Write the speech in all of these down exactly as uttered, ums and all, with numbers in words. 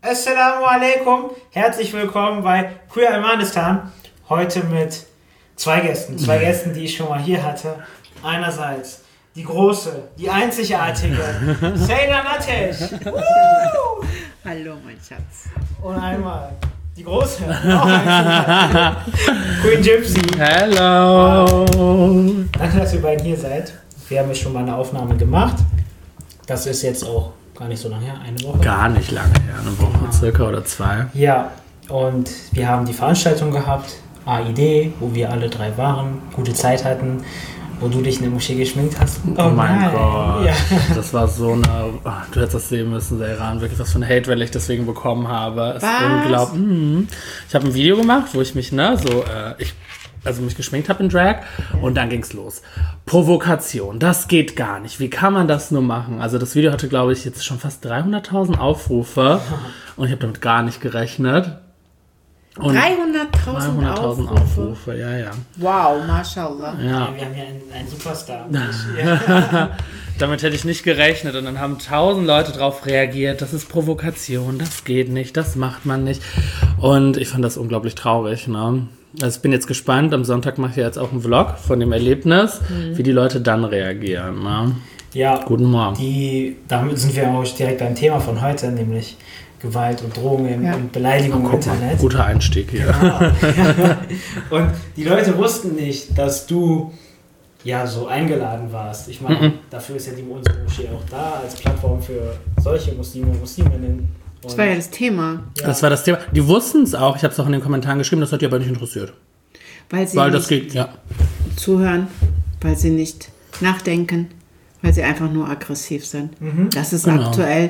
Assalamu alaikum, herzlich willkommen bei Queer Almanistan. Heute mit zwei Gästen, zwei Gästen, die ich schon mal hier hatte. Einerseits die große, die einzigartige Seyna Natesh. Hallo, mein Schatz. Und einmal die große, noch Queen Gypsy. Hello. Danke, dass ihr beiden hier seid. Wir haben ja schon mal eine Aufnahme gemacht. Das ist jetzt auch gar nicht so lange her, eine Woche. Gar nicht lange her, eine Woche ja. circa oder zwei. Ja, und wir haben die Veranstaltung gehabt, A I D, wo wir alle drei waren, gute Zeit hatten, wo du dich in der Moschee geschminkt hast. Oh, oh mein nein. Gott, ja. Das war so eine, oh, du hättest das sehen müssen, Seyran, wirklich was für eine Hate-Welle ich deswegen bekommen habe. Es ist unglaublich. Mhm. Ich habe ein Video gemacht, wo ich mich, ne, so, äh, ich also mich geschminkt habe in Drag und dann ging's los. Provokation, das geht gar nicht. Wie kann man das nur machen? Also das Video hatte, glaube ich, jetzt schon fast dreihunderttausend Aufrufe und ich habe damit gar nicht gerechnet. dreihunderttausend Aufrufe. Aufrufe, ja, ja. Wow, mashallah. Ja. Ja, wir haben ja einen, einen Superstar. Damit hätte ich nicht gerechnet und dann haben tausend Leute drauf reagiert. Das ist Provokation, das geht nicht, das macht man nicht. Und ich fand das unglaublich traurig, ne? Also ich bin jetzt gespannt, am Sonntag mache ich jetzt auch einen Vlog von dem Erlebnis, mhm. wie die Leute dann reagieren. Ne? Ja, guten Morgen. Die, damit sind wir auch direkt beim Thema von heute, nämlich Gewalt und Drohungen ja. und Beleidigung im Internet. Mal, guter Einstieg hier. Genau. Und die Leute wussten nicht, dass du ja so eingeladen warst. Ich meine, mhm. dafür ist ja die unsere Moschee auch da, als Plattform für solche Muslime und Musliminnen. Das war ja das Thema. Ja. Das war das Thema. Die wussten es auch. Ich habe es auch in den Kommentaren geschrieben. Das hat die aber nicht interessiert. Weil sie weil nicht das geht, ja. zuhören, weil sie nicht nachdenken, weil sie einfach nur aggressiv sind. Mhm. Das ist genau. aktuell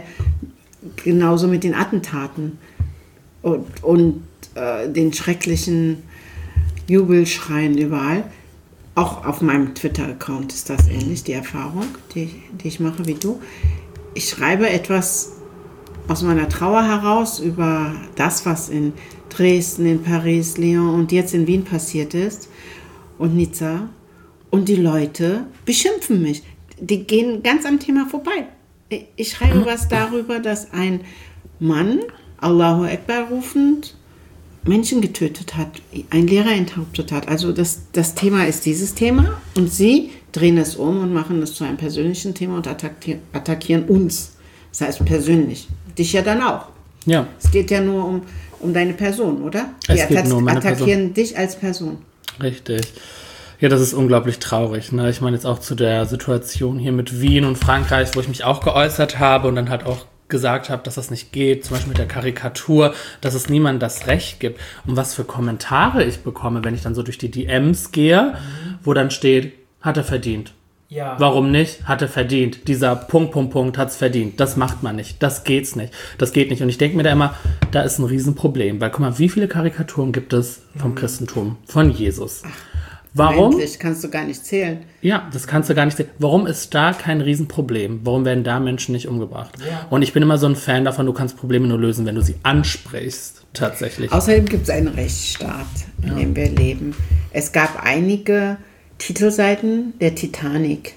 genauso mit den Attentaten und, und äh, den schrecklichen Jubelschreien überall. Auch auf meinem Twitter-Account ist das ähnlich, die Erfahrung, die, die ich mache wie du. Ich schreibe etwas aus meiner Trauer heraus über das, was in Dresden, in Paris, Lyon und jetzt in Wien passiert ist und Nizza. Und die Leute beschimpfen mich. Die gehen ganz am Thema vorbei. Ich schreibe was darüber, dass ein Mann, Allahu Akbar rufend, Menschen getötet hat, ein Lehrer enthauptet hat. Also das, das Thema ist dieses Thema und sie drehen es um und machen es zu einem persönlichen Thema und attackieren, attackieren uns. Das heißt persönlich. Dich ja dann auch. Ja. Es geht ja nur um, um deine Person, oder? Die es geht nur um meine attackieren Person. Dich als Person. Richtig. Ja, das ist unglaublich traurig. Ne? Ich meine jetzt auch zu der Situation hier mit Wien und Frankreich, wo ich mich auch geäußert habe und dann halt auch gesagt habe, dass das nicht geht, zum Beispiel mit der Karikatur, dass es niemandem das Recht gibt. Und was für Kommentare ich bekomme, wenn ich dann so durch die D Ms gehe, mhm. wo dann steht, hat er verdient. Ja. Warum nicht? Hat er verdient. Dieser Punkt, Punkt, Punkt hat's verdient. Das macht man nicht. Das geht's nicht. Das geht nicht. Und ich denke mir da immer, da ist ein Riesenproblem. Weil guck mal, wie viele Karikaturen gibt es vom mhm. Christentum, von Jesus? Ach, warum? Endlich kannst du gar nicht zählen. Ja, das kannst du gar nicht zählen. Warum ist da kein Riesenproblem? Warum werden da Menschen nicht umgebracht? Ja. Und ich bin immer so ein Fan davon, du kannst Probleme nur lösen, wenn du sie ansprichst. Tatsächlich. Außerdem gibt es einen Rechtsstaat, in ja. dem wir leben. Es gab einige Titelseiten der Titanic,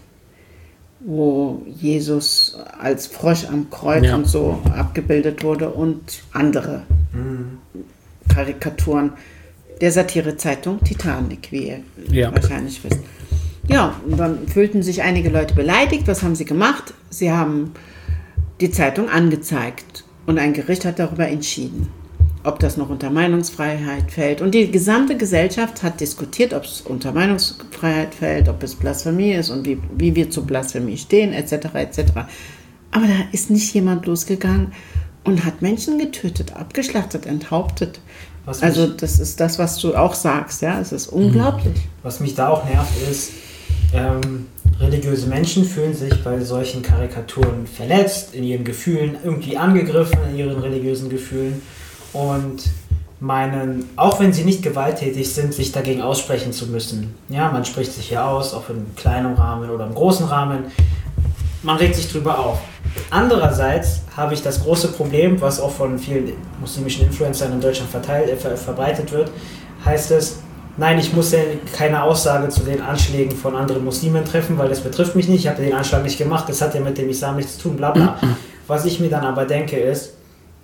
wo Jesus als Frosch am Kreuz ja. und so abgebildet wurde und andere mhm. Karikaturen der Satirezeitung Titanic, wie ihr ja. wahrscheinlich wisst. Ja, und dann fühlten sich einige Leute beleidigt. Was haben sie gemacht? Sie haben die Zeitung angezeigt und ein Gericht hat darüber entschieden, ob das noch unter Meinungsfreiheit fällt. Und die gesamte Gesellschaft hat diskutiert, ob es unter Meinungsfreiheit fällt, ob es Blasphemie ist und wie, wie wir zur Blasphemie stehen, et cetera et cetera. Aber da ist nicht jemand losgegangen und hat Menschen getötet, abgeschlachtet, enthauptet. Also das ist das, was du auch sagst, ja, es ist unglaublich. Was mich da auch nervt ist, ähm, religiöse Menschen fühlen sich bei solchen Karikaturen verletzt, in ihren Gefühlen, irgendwie angegriffen, in ihren religiösen Gefühlen. Und meinen, auch wenn sie nicht gewalttätig sind, sich dagegen aussprechen zu müssen. Ja, man spricht sich hier aus, auch in kleinem Rahmen oder im großen Rahmen. Man regt sich drüber auf. Andererseits habe ich das große Problem, was auch von vielen muslimischen Influencern in Deutschland verteilt, äh, ver, verbreitet wird, heißt es, nein, ich muss ja keine Aussage zu den Anschlägen von anderen Muslimen treffen, weil das betrifft mich nicht, ich habe den Anschlag nicht gemacht, das hat ja mit dem Islam nichts zu tun, bla bla. Was ich mir dann aber denke ist,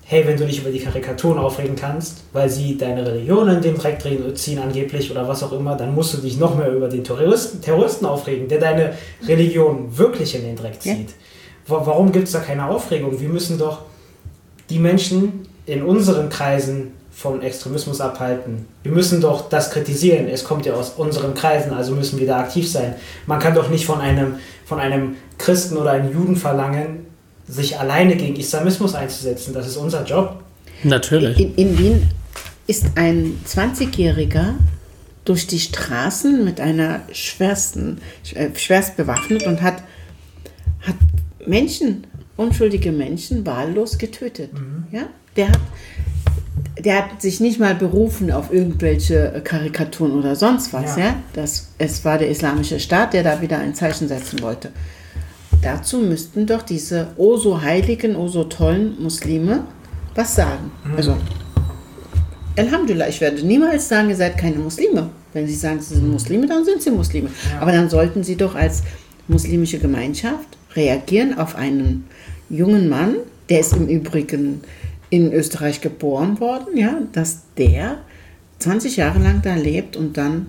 hey, wenn du dich über die Karikaturen aufregen kannst, weil sie deine Religion in den Dreck ziehen angeblich oder was auch immer, dann musst du dich noch mehr über den Terroristen, Terroristen aufregen, der deine Religion wirklich in den Dreck zieht. Ja. Warum gibt es da keine Aufregung? Wir müssen doch die Menschen in unseren Kreisen von Extremismus abhalten. Wir müssen doch das kritisieren. Es kommt ja aus unseren Kreisen, also müssen wir da aktiv sein. Man kann doch nicht von einem, von einem Christen oder einem Juden verlangen, sich alleine gegen Islamismus einzusetzen. Das ist unser Job. Natürlich. In, in Wien ist ein zwanzigjähriger durch die Straßen mit einer schwersten, schwerst bewaffnet und hat, hat Menschen, unschuldige Menschen, wahllos getötet. Mhm. Ja? Der hat Der hat sich nicht mal berufen auf irgendwelche Karikaturen oder sonst was. Ja. Ja? Das, es war der Islamische Staat, der da wieder ein Zeichen setzen wollte. Dazu müssten doch diese oh so heiligen, oh so tollen Muslime was sagen. Mhm. Also, Alhamdulillah, ich werde niemals sagen, ihr seid keine Muslime. Wenn sie sagen, sie sind Muslime, dann sind sie Muslime. Ja. Aber dann sollten sie doch als muslimische Gemeinschaft reagieren auf einen jungen Mann, der ist im Übrigen in Österreich geboren worden, ja, dass der zwanzig Jahre lang da lebt und dann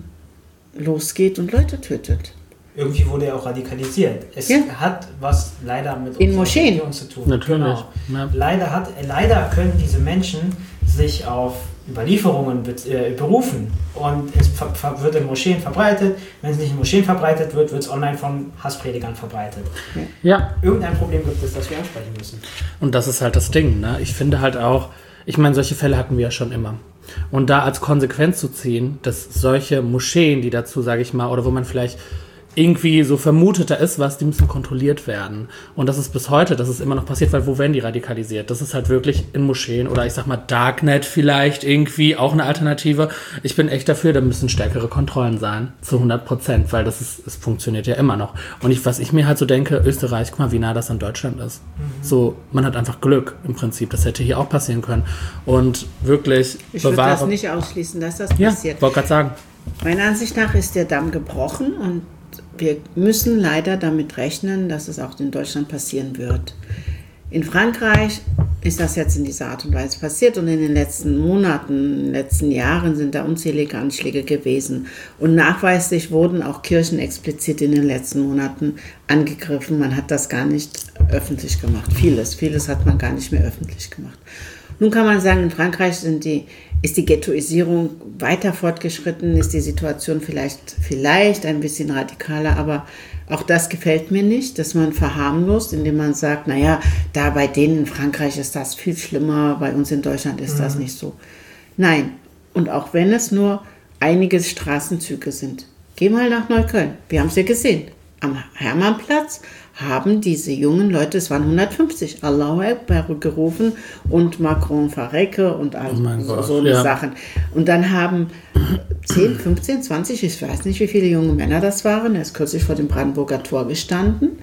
losgeht und Leute tötet. Irgendwie wurde er auch radikalisiert. Es ja. hat was leider mit in Moscheen Religion zu tun. Natürlich. Genau. Ja. Leider, hat, leider können diese Menschen sich auf Überlieferungen be- äh, berufen und es ver- ver- wird in Moscheen verbreitet. Wenn es nicht in Moscheen verbreitet wird, wird es online von Hasspredigern verbreitet. Ja. Irgendein Problem gibt es, das wir ansprechen müssen. Und das ist halt das Ding, ne? Ich finde halt auch, ich meine, solche Fälle hatten wir ja schon immer. Und da als Konsequenz zu ziehen, dass solche Moscheen, die dazu, sage ich mal, oder wo man vielleicht irgendwie so vermutet, da ist was, die müssen kontrolliert werden. Und das ist bis heute, das ist immer noch passiert, weil wo werden die radikalisiert? Das ist halt wirklich in Moscheen oder ich sag mal Darknet vielleicht irgendwie auch eine Alternative. Ich bin echt dafür, da müssen stärkere Kontrollen sein, zu hundert Prozent, weil das ist, es funktioniert ja immer noch. Und ich, was ich mir halt so denke, Österreich, guck mal, wie nah das an Deutschland ist. Mhm. So, man hat einfach Glück im Prinzip, das hätte hier auch passieren können. Und wirklich Ich würde das nicht ausschließen, dass das passiert. Ja, wollte gerade sagen. Meiner Ansicht nach ist der Damm gebrochen und wir müssen leider damit rechnen, dass es auch in Deutschland passieren wird. In Frankreich ist das jetzt in dieser Art und Weise passiert und in den letzten Monaten, in den letzten Jahren sind da unzählige Anschläge gewesen. Und nachweislich wurden auch Kirchen explizit in den letzten Monaten angegriffen. Man hat das gar nicht öffentlich gemacht. Vieles, vieles hat man gar nicht mehr öffentlich gemacht. Nun kann man sagen, in Frankreich sind die, ist die Ghettoisierung weiter fortgeschritten, ist die Situation vielleicht, vielleicht ein bisschen radikaler, aber auch das gefällt mir nicht, dass man verharmlost, indem man sagt, naja, da bei denen in Frankreich ist das viel schlimmer, bei uns in Deutschland ist mhm. das nicht so. Nein, und auch wenn es nur einige Straßenzüge sind, geh mal nach Neukölln, wir haben es ja gesehen, am Hermannplatz haben diese jungen Leute, es waren hundertfünfzig, Allahu Akbar gerufen und Macron verrecke und all oh so, so eine ja. Sachen. Und dann haben zehn, fünfzehn, zwanzig, ich weiß nicht, wie viele junge Männer das waren, er ist kürzlich vor dem Brandenburger Tor gestanden,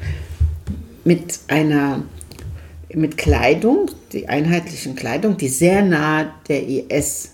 mit einer, mit Kleidung, die einheitlichen Kleidung, die sehr nah der I S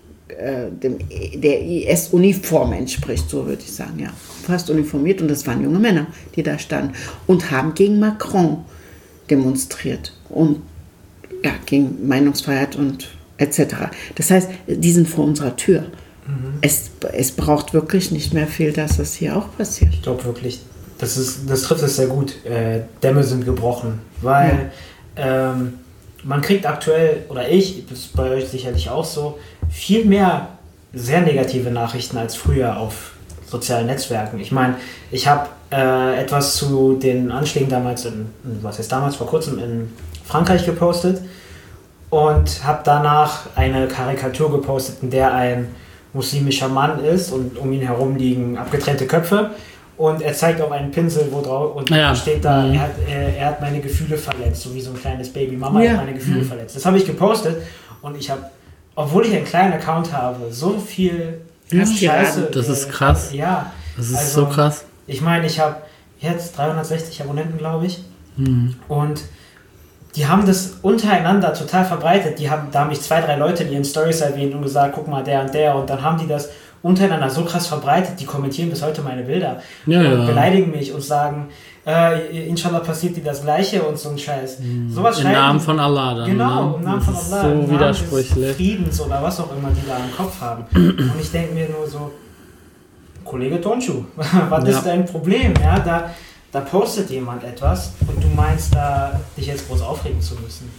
Dem, der I S-Uniform entspricht, so würde ich sagen, ja. Fast uniformiert und das waren junge Männer, die da standen und haben gegen Macron demonstriert und ja, gegen Meinungsfreiheit und et cetera. Das heißt, die sind vor unserer Tür. Mhm. Es, es braucht wirklich nicht mehr viel, dass das hier auch passiert. Ich glaube wirklich, das, ist, das trifft es sehr gut. Äh, Dämme sind gebrochen, weil ja. ähm, man kriegt aktuell, oder ich, das ist bei euch sicherlich auch so, viel mehr sehr negative Nachrichten als früher auf sozialen Netzwerken. Ich meine, ich habe äh, etwas zu den Anschlägen damals, in, was heißt damals, vor kurzem in Frankreich gepostet und habe danach eine Karikatur gepostet, in der ein muslimischer Mann ist und um ihn herum liegen abgetrennte Köpfe und er zeigt auch einen Pinsel, wo drauf und ja. steht da, mhm. er, hat, er, er hat meine Gefühle verletzt, so wie so ein kleines Baby. Mama ja. hat meine Gefühle mhm. verletzt. Das habe ich gepostet und ich habe, obwohl ich einen kleinen Account habe, so viel ja, Scheiße. Das ist krass. Ja. Das ist also, so krass. Ich meine, ich habe jetzt dreihundertsechzig Abonnenten, glaube ich. Mhm. Und die haben das untereinander total verbreitet. Die haben, da haben mich zwei, drei Leute in ihren Stories erwähnt und gesagt, guck mal, der und der. Und dann haben die das untereinander so krass verbreitet, die kommentieren bis heute meine Bilder ja, und ja. beleidigen mich und sagen, äh, inshallah passiert dir das Gleiche und so ein Scheiß. Mhm. Sowas Im Namen von Allah dann. Genau, ne? im Namen von Allah. So im Namen widersprüchlich. des Friedens oder was auch immer die da im Kopf haben. Und ich denke mir nur so, Kollege Tonschu, was ja. ist dein Problem? Ja, da, da postet jemand etwas und du meinst, da dich jetzt groß aufregen zu müssen.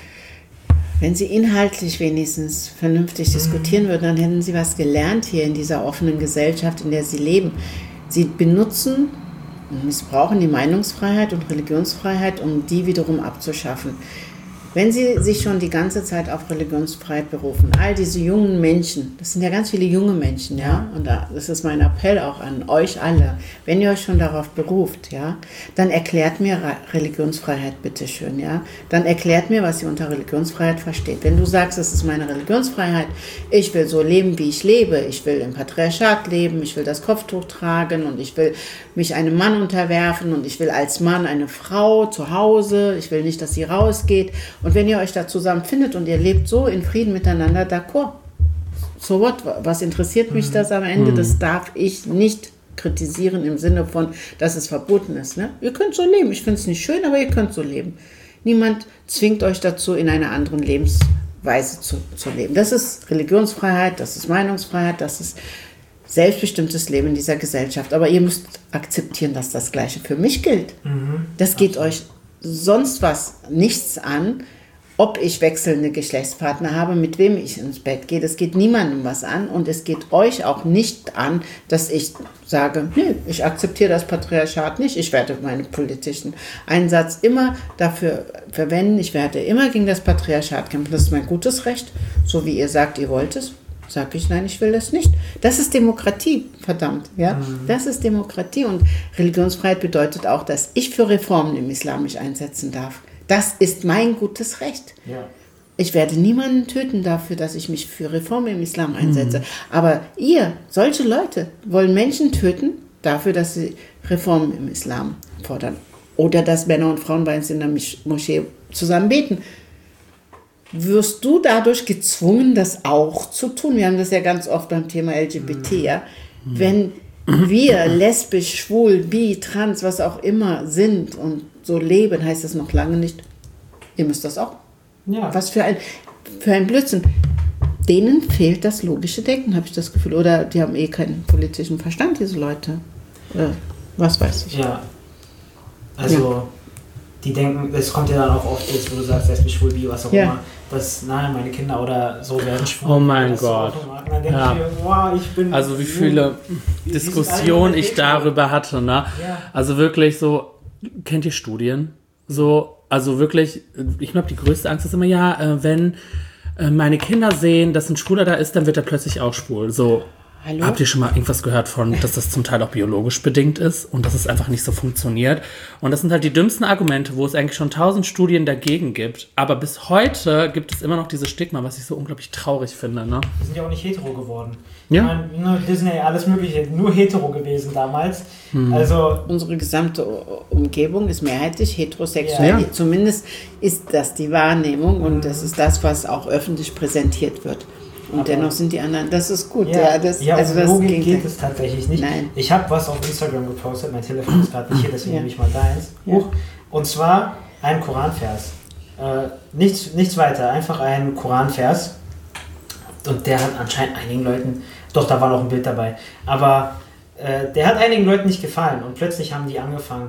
Wenn Sie inhaltlich wenigstens vernünftig mhm. diskutieren würden, dann hätten Sie was gelernt hier in dieser offenen Gesellschaft, in der Sie leben. Sie benutzen und missbrauchen die Meinungsfreiheit und Religionsfreiheit, um die wiederum abzuschaffen. Wenn Sie sich schon die ganze Zeit auf Religionsfreiheit berufen, all diese jungen Menschen, das sind ja ganz viele junge Menschen, ja, und das ist mein Appell auch an euch alle, wenn ihr euch schon darauf beruft, ja, dann erklärt mir Religionsfreiheit bitteschön, ja, dann erklärt mir, was ihr unter Religionsfreiheit versteht. Wenn du sagst, das ist meine Religionsfreiheit, ich will so leben, wie ich lebe, ich will im Patriarchat leben, ich will das Kopftuch tragen und ich will mich einem Mann unterwerfen und ich will als Mann eine Frau zu Hause, ich will nicht, dass sie rausgeht. Und wenn ihr euch da zusammenfindet und ihr lebt so in Frieden miteinander, d'accord. So what? Was interessiert mich das am Ende? Das darf ich nicht kritisieren im Sinne von, dass es verboten ist. Ne? Ihr könnt so leben. Ich finde es nicht schön, aber ihr könnt so leben. Niemand zwingt euch dazu, in einer anderen Lebensweise zu, zu leben. Das ist Religionsfreiheit, das ist Meinungsfreiheit, das ist selbstbestimmtes Leben in dieser Gesellschaft. Aber ihr müsst akzeptieren, dass das Gleiche für mich gilt. Mhm, das geht absolut. Euch sonst was nichts an, ob ich wechselnde Geschlechtspartner habe, mit wem ich ins Bett gehe. Das geht niemandem was an und es geht euch auch nicht an, dass ich sage, nee, ich akzeptiere das Patriarchat nicht, ich werde meinen politischen Einsatz immer dafür verwenden, ich werde immer gegen das Patriarchat kämpfen. Das ist mein gutes Recht, so wie ihr sagt, ihr wollt es. Sage ich, nein, ich will das nicht. Das ist Demokratie, verdammt. Ja? Mhm. Das ist Demokratie und Religionsfreiheit bedeutet auch, dass ich für Reformen im Islam mich einsetzen darf. Das ist mein gutes Recht. Ja. Ich werde niemanden töten dafür, dass ich mich für Reformen im Islam einsetze. Mhm. Aber ihr, solche Leute, wollen Menschen töten dafür, dass sie Reformen im Islam fordern. Oder dass Männer und Frauen bei uns in der Moschee zusammen beten. Wirst du dadurch gezwungen, das auch zu tun? Wir haben das ja ganz oft beim Thema L G B T, ja. Wenn wir lesbisch, schwul, bi, trans, was auch immer sind und so leben, heißt das noch lange nicht, ihr müsst das auch. Ja. Was für ein, für ein Blödsinn. Denen fehlt das logische Denken, habe ich das Gefühl. Oder die haben eh keinen politischen Verstand, diese Leute. Oder was weiß ich. Ja. Also... Ja. Die denken, es kommt ja dann auch oft jetzt, wo du sagst, lesbisch, schwul, bi, was auch ja. immer, dass, nein, meine Kinder oder so werden schwul. Oh mein Gott. Ja. Ich mir, wow, ich bin also wie viele wie, Diskussionen ich darüber hatte, ne? Ja. Also wirklich so, kennt ihr Studien? So, also wirklich, ich glaube, die größte Angst ist immer, ja, wenn meine Kinder sehen, dass ein Schwuler da ist, dann wird er plötzlich auch schwul. So. Hallo? Habt ihr schon mal irgendwas gehört von, dass das zum Teil auch biologisch bedingt ist und dass es einfach nicht so funktioniert? Und das sind halt die dümmsten Argumente, wo es eigentlich schon tausend Studien dagegen gibt. Aber bis heute gibt es immer noch dieses Stigma, was ich so unglaublich traurig finde. Ne? Wir sind ja auch nicht hetero geworden. Ja. Ich meine, Disney, alles Mögliche, nur hetero gewesen damals. Hm. Also unsere gesamte Umgebung ist mehrheitlich heterosexuell. Ja. Zumindest ist das die Wahrnehmung und mhm. das ist das, was auch öffentlich präsentiert wird. Und aber dennoch sind die anderen, das ist gut. Ja, ja, das, ja also das Logik geht es tatsächlich nicht. Nein. Ich habe was auf Instagram gepostet, mein Telefon ist gerade nicht hier, deswegen ja. nehme ich mal deins. Ja. Und zwar ein Koranvers. Äh, nichts, nichts weiter, einfach ein Koranvers. Und der hat anscheinend einigen Leuten, doch, da war noch ein Bild dabei, aber äh, der hat einigen Leuten nicht gefallen und plötzlich haben die angefangen,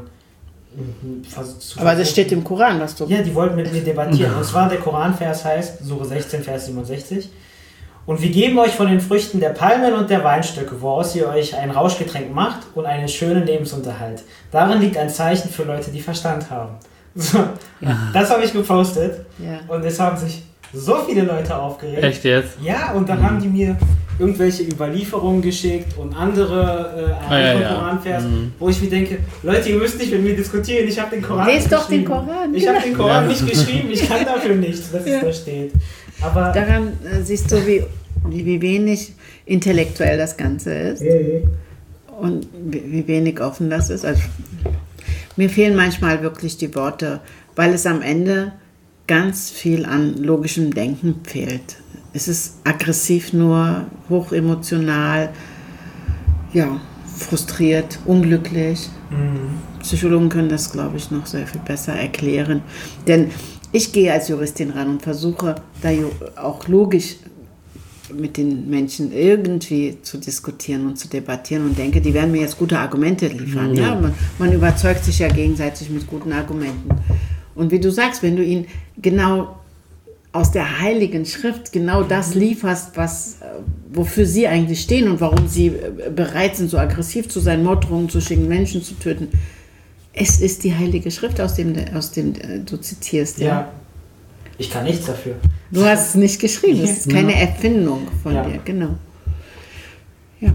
zu aber das steht im Koran, was du... Ja, die wollten mit mir debattieren. Ja. Und zwar der Koranvers heißt, Sure sechzehn, Vers siebenundsechzig. Und wir geben euch von den Früchten der Palmen und der Weinstöcke, woraus ihr euch ein Rauschgetränk macht und einen schönen Lebensunterhalt. Darin liegt ein Zeichen für Leute, die Verstand haben. So, ja. Das habe ich gepostet. Ja. Und es haben sich so viele Leute aufgeregt. Echt jetzt? Ja, und dann mhm. haben die mir irgendwelche Überlieferungen geschickt und andere äh, ah, ja, ja. Koranvers, mhm. wo ich mir denke, Leute, ihr müsst nicht mit mir diskutieren, ich habe den Koran Lest doch den Koran. Ich habe den Koran ja. nicht geschrieben, ich kann dafür nichts, dass ja. es da steht. Aber daran äh, siehst du, wie, wie wenig intellektuell das Ganze ist ja, ja. und wie, wie wenig offen das ist. Also, mir fehlen manchmal wirklich die Worte, weil es am Ende ganz viel an logischem Denken fehlt. Es ist aggressiv nur, hochemotional, ja, frustriert, unglücklich. Mhm. Psychologen können das, glaube ich, noch sehr viel besser erklären. Denn ich gehe als Juristin ran und versuche, da auch logisch mit den Menschen irgendwie zu diskutieren und zu debattieren und denke, die werden mir jetzt gute Argumente liefern. Mhm. Ja? Man, man überzeugt sich ja gegenseitig mit guten Argumenten. Und wie du sagst, wenn du ihnen genau aus der Heiligen Schrift genau das lieferst, was, wofür sie eigentlich stehen und warum sie bereit sind, so aggressiv zu sein, Morddrohungen zu schicken, Menschen zu töten. Es ist die Heilige Schrift, aus dem, aus dem du zitierst. Ja. ja, ich kann nichts dafür. Du hast es nicht geschrieben, es ist keine Erfindung von ja. dir, genau. Ja.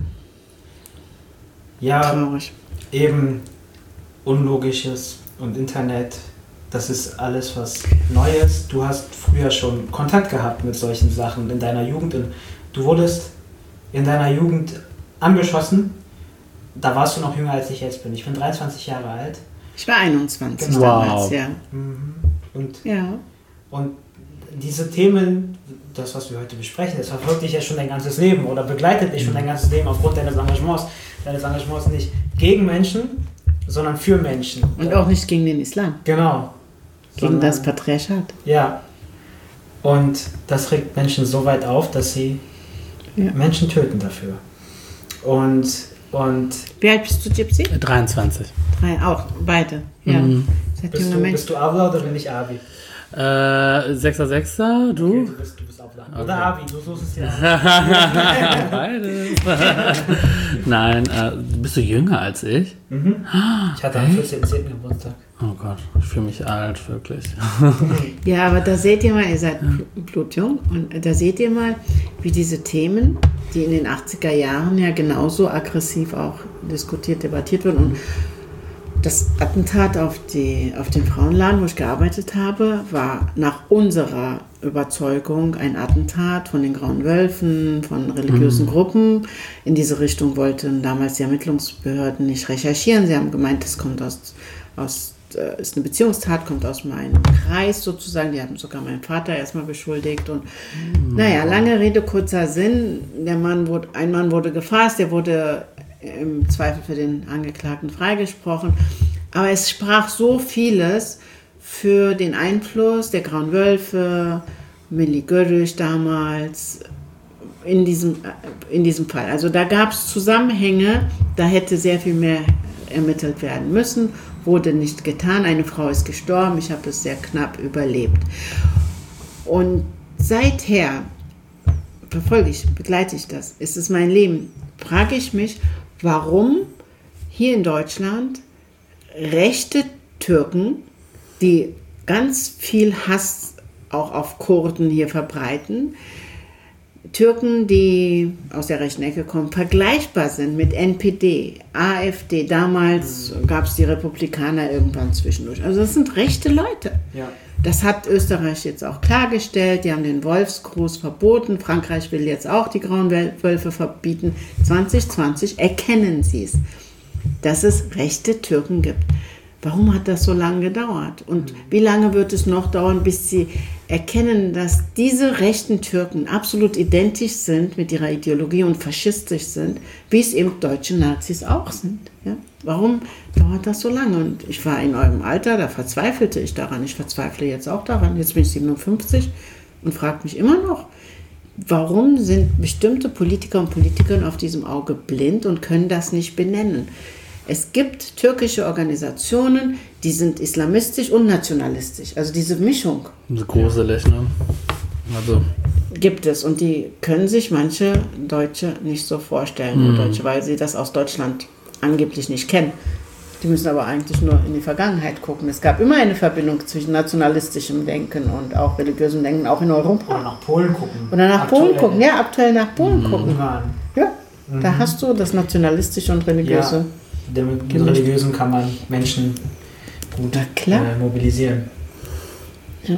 Ja, traurig. Eben Unlogisches und Internet. Das ist alles was Neues. Du hast früher schon Kontakt gehabt mit solchen Sachen in deiner Jugend. Und du wurdest in deiner Jugend angeschossen. Da warst du noch jünger, als ich jetzt bin. Ich bin dreiundzwanzig Jahre alt. Ich war einundzwanzig genau. damals, wow. ja. Und, ja. und diese Themen, das, was wir heute besprechen, das verfolgt dich ja schon dein ganzes Leben oder begleitet dich schon dein ganzes Leben aufgrund deines Engagements. Deines Engagements nicht gegen Menschen, sondern für Menschen. Und auch nicht gegen den Islam. Genau. Gegen sondern, das Patriarchat. Ja. Und das regt Menschen so weit auf, dass sie ja. Menschen töten dafür. Und, und... Wie alt bist du, Gypsy? dreiundzwanzig. Drei, auch, beide. Ja. Mhm. Bist, du, bist du Avla oder bin ich Abi? Äh, Sechser, Sechser, du? Okay, du bist, du bist Avla. Okay. Oder Abi, du suchst es ja. Beides. Nein, äh, bist du jünger als ich? Mhm. Ich hatte am vierzehnten zehnten Geburtstag. Oh Gott, ich fühle mich alt, wirklich. Ja, aber da seht ihr mal, ihr seid blutjung und da seht ihr mal, wie diese Themen, die in den achtziger Jahren ja genauso aggressiv auch diskutiert, debattiert wurden. Und das Attentat auf, die, auf den Frauenladen, wo ich gearbeitet habe, war nach unserer Überzeugung ein Attentat von den Grauen Wölfen, von religiösen mhm. Gruppen. In diese Richtung wollten damals die Ermittlungsbehörden nicht recherchieren. Sie haben gemeint, das kommt aus, aus ist eine Beziehungstat, kommt aus meinem Kreis sozusagen. Die haben sogar meinen Vater erstmal beschuldigt. Und mhm. naja, lange Rede, kurzer Sinn. Der Mann wurde, ein Mann wurde gefasst, der wurde im Zweifel für den Angeklagten freigesprochen. Aber es sprach so vieles für den Einfluss der Grauen Wölfe, Milli Görüş damals, in diesem, in diesem Fall. Also da gab es Zusammenhänge, da hätte sehr viel mehr ermittelt werden müssen, wurde nicht getan. Eine Frau ist gestorben, ich habe es sehr knapp überlebt. Und seither verfolge ich, begleite ich das, ist es mein Leben, frage ich mich, warum hier in Deutschland rechte Türken, die ganz viel Hass auch auf Kurden hier verbreiten, Türken, die aus der rechten Ecke kommen, vergleichbar sind mit N P D, AfD. Damals mhm. gab es die Republikaner irgendwann zwischendurch. Also das sind rechte Leute. Ja. Das hat Österreich jetzt auch klargestellt. Die haben den Wolfsgruß verboten. Frankreich will jetzt auch die Grauen Wölfe verbieten. zwanzig zwanzig erkennen sie es, dass es rechte Türken gibt. Warum hat das so lange gedauert? Und wie lange wird es noch dauern, bis sie erkennen, dass diese rechten Türken absolut identisch sind mit ihrer Ideologie und faschistisch sind, wie es eben deutsche Nazis auch sind? Ja? Warum dauert das so lange? Und ich war in eurem Alter, da verzweifelte ich daran. Ich verzweifle jetzt auch daran. Jetzt bin ich siebenundfünfzig und frage mich immer noch, warum sind bestimmte Politiker und Politikerinnen auf diesem Auge blind und können das nicht benennen? Es gibt türkische Organisationen, die sind islamistisch und nationalistisch. Also diese Mischung. Gruselig, ne? Also. Gibt es. Und die können sich manche Deutsche nicht so vorstellen. Mm. Deutsche, weil sie das aus Deutschland angeblich nicht kennen. Die müssen aber eigentlich nur in die Vergangenheit gucken. Es gab immer eine Verbindung zwischen nationalistischem Denken und auch religiösem Denken, auch in Europa. Oder nach Polen gucken. Oder nach aktuell. Polen gucken, ja, aktuell nach Polen mm. gucken. Ja, mhm. Da hast du das nationalistische und religiöse. Ja. Mit dem Religiösen kann man Menschen gut äh, mobilisieren. Ja.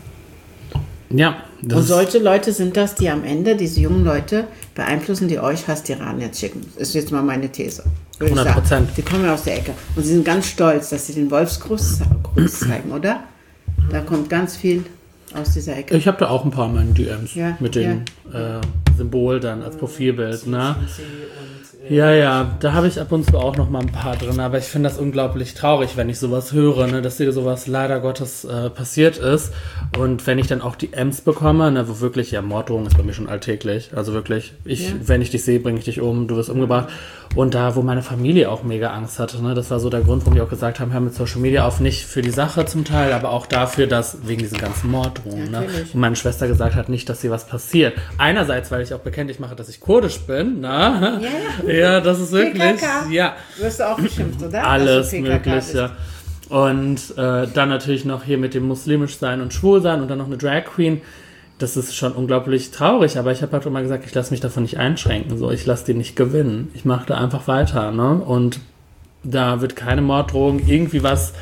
Ja. Das und solche Leute sind das, die am Ende, diese jungen Leute, beeinflussen, die euch Hass-Iran jetzt schicken. Das ist jetzt mal meine These. hundert Prozent. Die kommen ja aus der Ecke. Und sie sind ganz stolz, dass sie den Wolfsgruß zeigen, oder? Da kommt ganz viel aus dieser Ecke? Ich habe da auch ein paar Mal in D Ms ja, mit dem ja. äh, Symbol dann als Profilbild. Ne? Ja, ja, da habe ich ab und zu auch noch mal ein paar drin, aber ich finde das unglaublich traurig, wenn ich sowas höre, ne, dass dir sowas leider Gottes äh, passiert ist. Und wenn ich dann auch die Ms bekomme, ne, wo wirklich, ja, Morddrohung ist bei mir schon alltäglich, also wirklich, ich, ja. wenn ich dich sehe, bringe ich dich um, du wirst umgebracht. Und da, wo meine Familie auch mega Angst hatte, ne, das war so der Grund, warum die auch gesagt haben, hör mit Social Media auf, nicht für die Sache zum Teil, aber auch dafür, dass, wegen diesen ganzen Morddrohungen, ja, ne, und meine Schwester gesagt hat, nicht, dass sie was passiert. Einerseits, weil ich auch bekenntlich mache, dass ich kurdisch bin, ne, ja, ja. Ja, das ist wirklich, P K K. ja. Wirst du auch beschimpft, oder? Alles Mögliche. Und äh, dann natürlich noch hier mit dem muslimisch sein und schwul sein und dann noch eine Drag Queen. Das ist schon unglaublich traurig, aber ich habe halt immer gesagt, ich lasse mich davon nicht einschränken. So, ich lasse die nicht gewinnen. Ich mache da einfach weiter, ne? Und da wird keine Morddrohung irgendwie was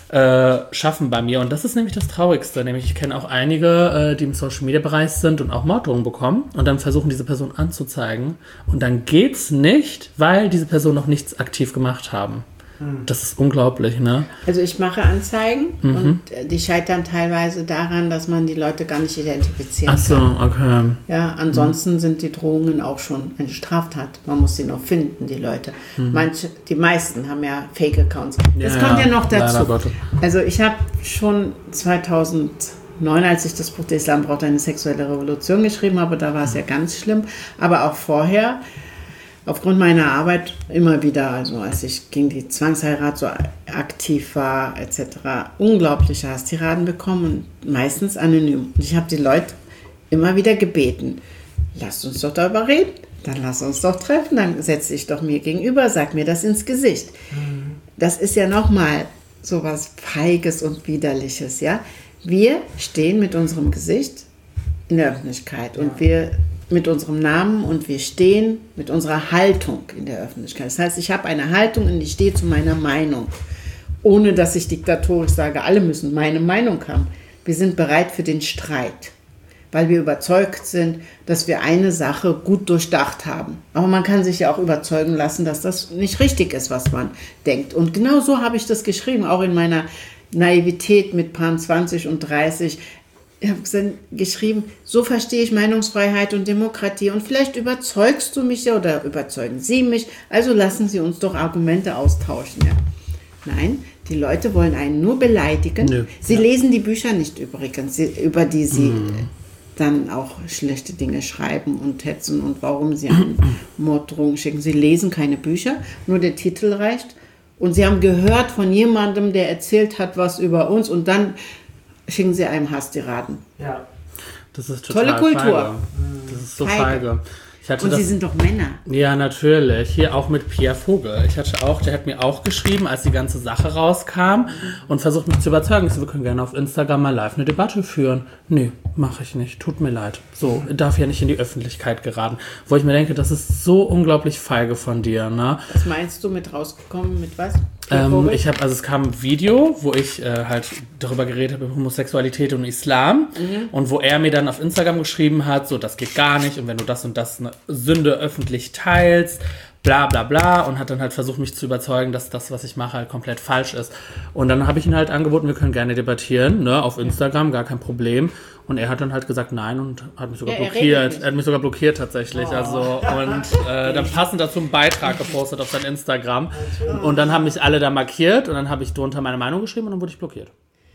äh, schaffen bei mir. Und das ist nämlich das Traurigste. Nämlich, ich kenne auch einige, äh, die im Social-Media-Bereich sind und auch Morddrohungen bekommen und dann versuchen, diese Person anzuzeigen. Und dann geht's nicht, weil diese Person noch nichts aktiv gemacht haben. Hm. Das ist unglaublich, ne? Also ich mache Anzeigen mhm. und die scheitern teilweise daran, dass man die Leute gar nicht identifizieren Ach so, kann. okay. Ja, ansonsten mhm. sind die Drohungen auch schon eine Straftat. Man muss sie noch finden, die Leute. Mhm. Manche, die meisten haben ja Fake-Accounts. Das ja, kommt ja noch dazu. Also ich habe schon zweitausendneun, als ich das Buch Der Islam braucht eine sexuelle Revolution geschrieben habe, da war es ja ganz schlimm. Aber auch vorher, aufgrund meiner Arbeit immer wieder, also als ich gegen die Zwangsheirat so aktiv war, et cetera, unglaubliche Hasstiraden bekommen und meistens anonym. Und ich habe die Leute immer wieder gebeten, lasst uns doch darüber reden, dann lass uns doch treffen, dann setz dich doch mir gegenüber, sag mir das ins Gesicht. Mhm. Das ist ja nochmal so was Feiges und Widerliches, ja. Wir stehen mit unserem Gesicht in der Öffentlichkeit ja. und wir mit unserem Namen und wir stehen mit unserer Haltung in der Öffentlichkeit. Das heißt, ich habe eine Haltung und ich stehe zu meiner Meinung, ohne dass ich diktatorisch sage, alle müssen meine Meinung haben. Wir sind bereit für den Streit, weil wir überzeugt sind, dass wir eine Sache gut durchdacht haben. Aber man kann sich ja auch überzeugen lassen, dass das nicht richtig ist, was man denkt. Und genau so habe ich das geschrieben, auch in meiner Naivität mit Paar zwanzig und dreißig. Ich habe geschrieben, so verstehe ich Meinungsfreiheit und Demokratie und vielleicht überzeugst du mich ja oder überzeugen Sie mich, also lassen Sie uns doch Argumente austauschen. Ja. Nein, die Leute wollen einen nur beleidigen. Nö, sie ja. lesen die Bücher nicht übrigens, über die sie hm. dann auch schlechte Dinge schreiben und hetzen und warum sie eine Morddrohung schicken. Sie lesen keine Bücher, nur der Titel reicht und sie haben gehört von jemandem, der erzählt hat was über uns und dann schicken sie einem Hasstiraden. Ja. Das ist total tolle Kultur. Feige. Das ist so feige. feige. Ich hatte Und das, Sie sind doch Männer. Ja, natürlich. Hier auch mit Pierre Vogel. Ich hatte auch, der hat mir auch geschrieben, als die ganze Sache rauskam und versucht mich zu überzeugen. Ich so, wir können gerne auf Instagram mal live eine Debatte führen. Nee, mache ich nicht. Tut mir leid. So, darf ja nicht in die Öffentlichkeit geraten. Wo ich mir denke, das ist so unglaublich feige von dir, ne? Was meinst du mit rausgekommen? Mit was? Ähm, ich habe, also es kam ein Video, wo ich äh, halt darüber geredet habe, über Homosexualität und Islam mhm. und wo er mir dann auf Instagram geschrieben hat, so, das geht gar nicht und wenn du das und das eine Sünde öffentlich teilst, bla bla bla und hat dann halt versucht, mich zu überzeugen, dass das, was ich mache, halt komplett falsch ist. Und dann habe ich ihn halt angeboten, wir können gerne debattieren, ne, auf Instagram, gar kein Problem. Und er hat dann halt gesagt nein und hat mich sogar ja, blockiert. Er, er hat mich sogar blockiert tatsächlich. Oh. Also und äh, dann passend dazu einen Beitrag gepostet auf sein Instagram. Und dann haben mich alle da markiert und dann habe ich drunter meine Meinung geschrieben und dann wurde ich blockiert.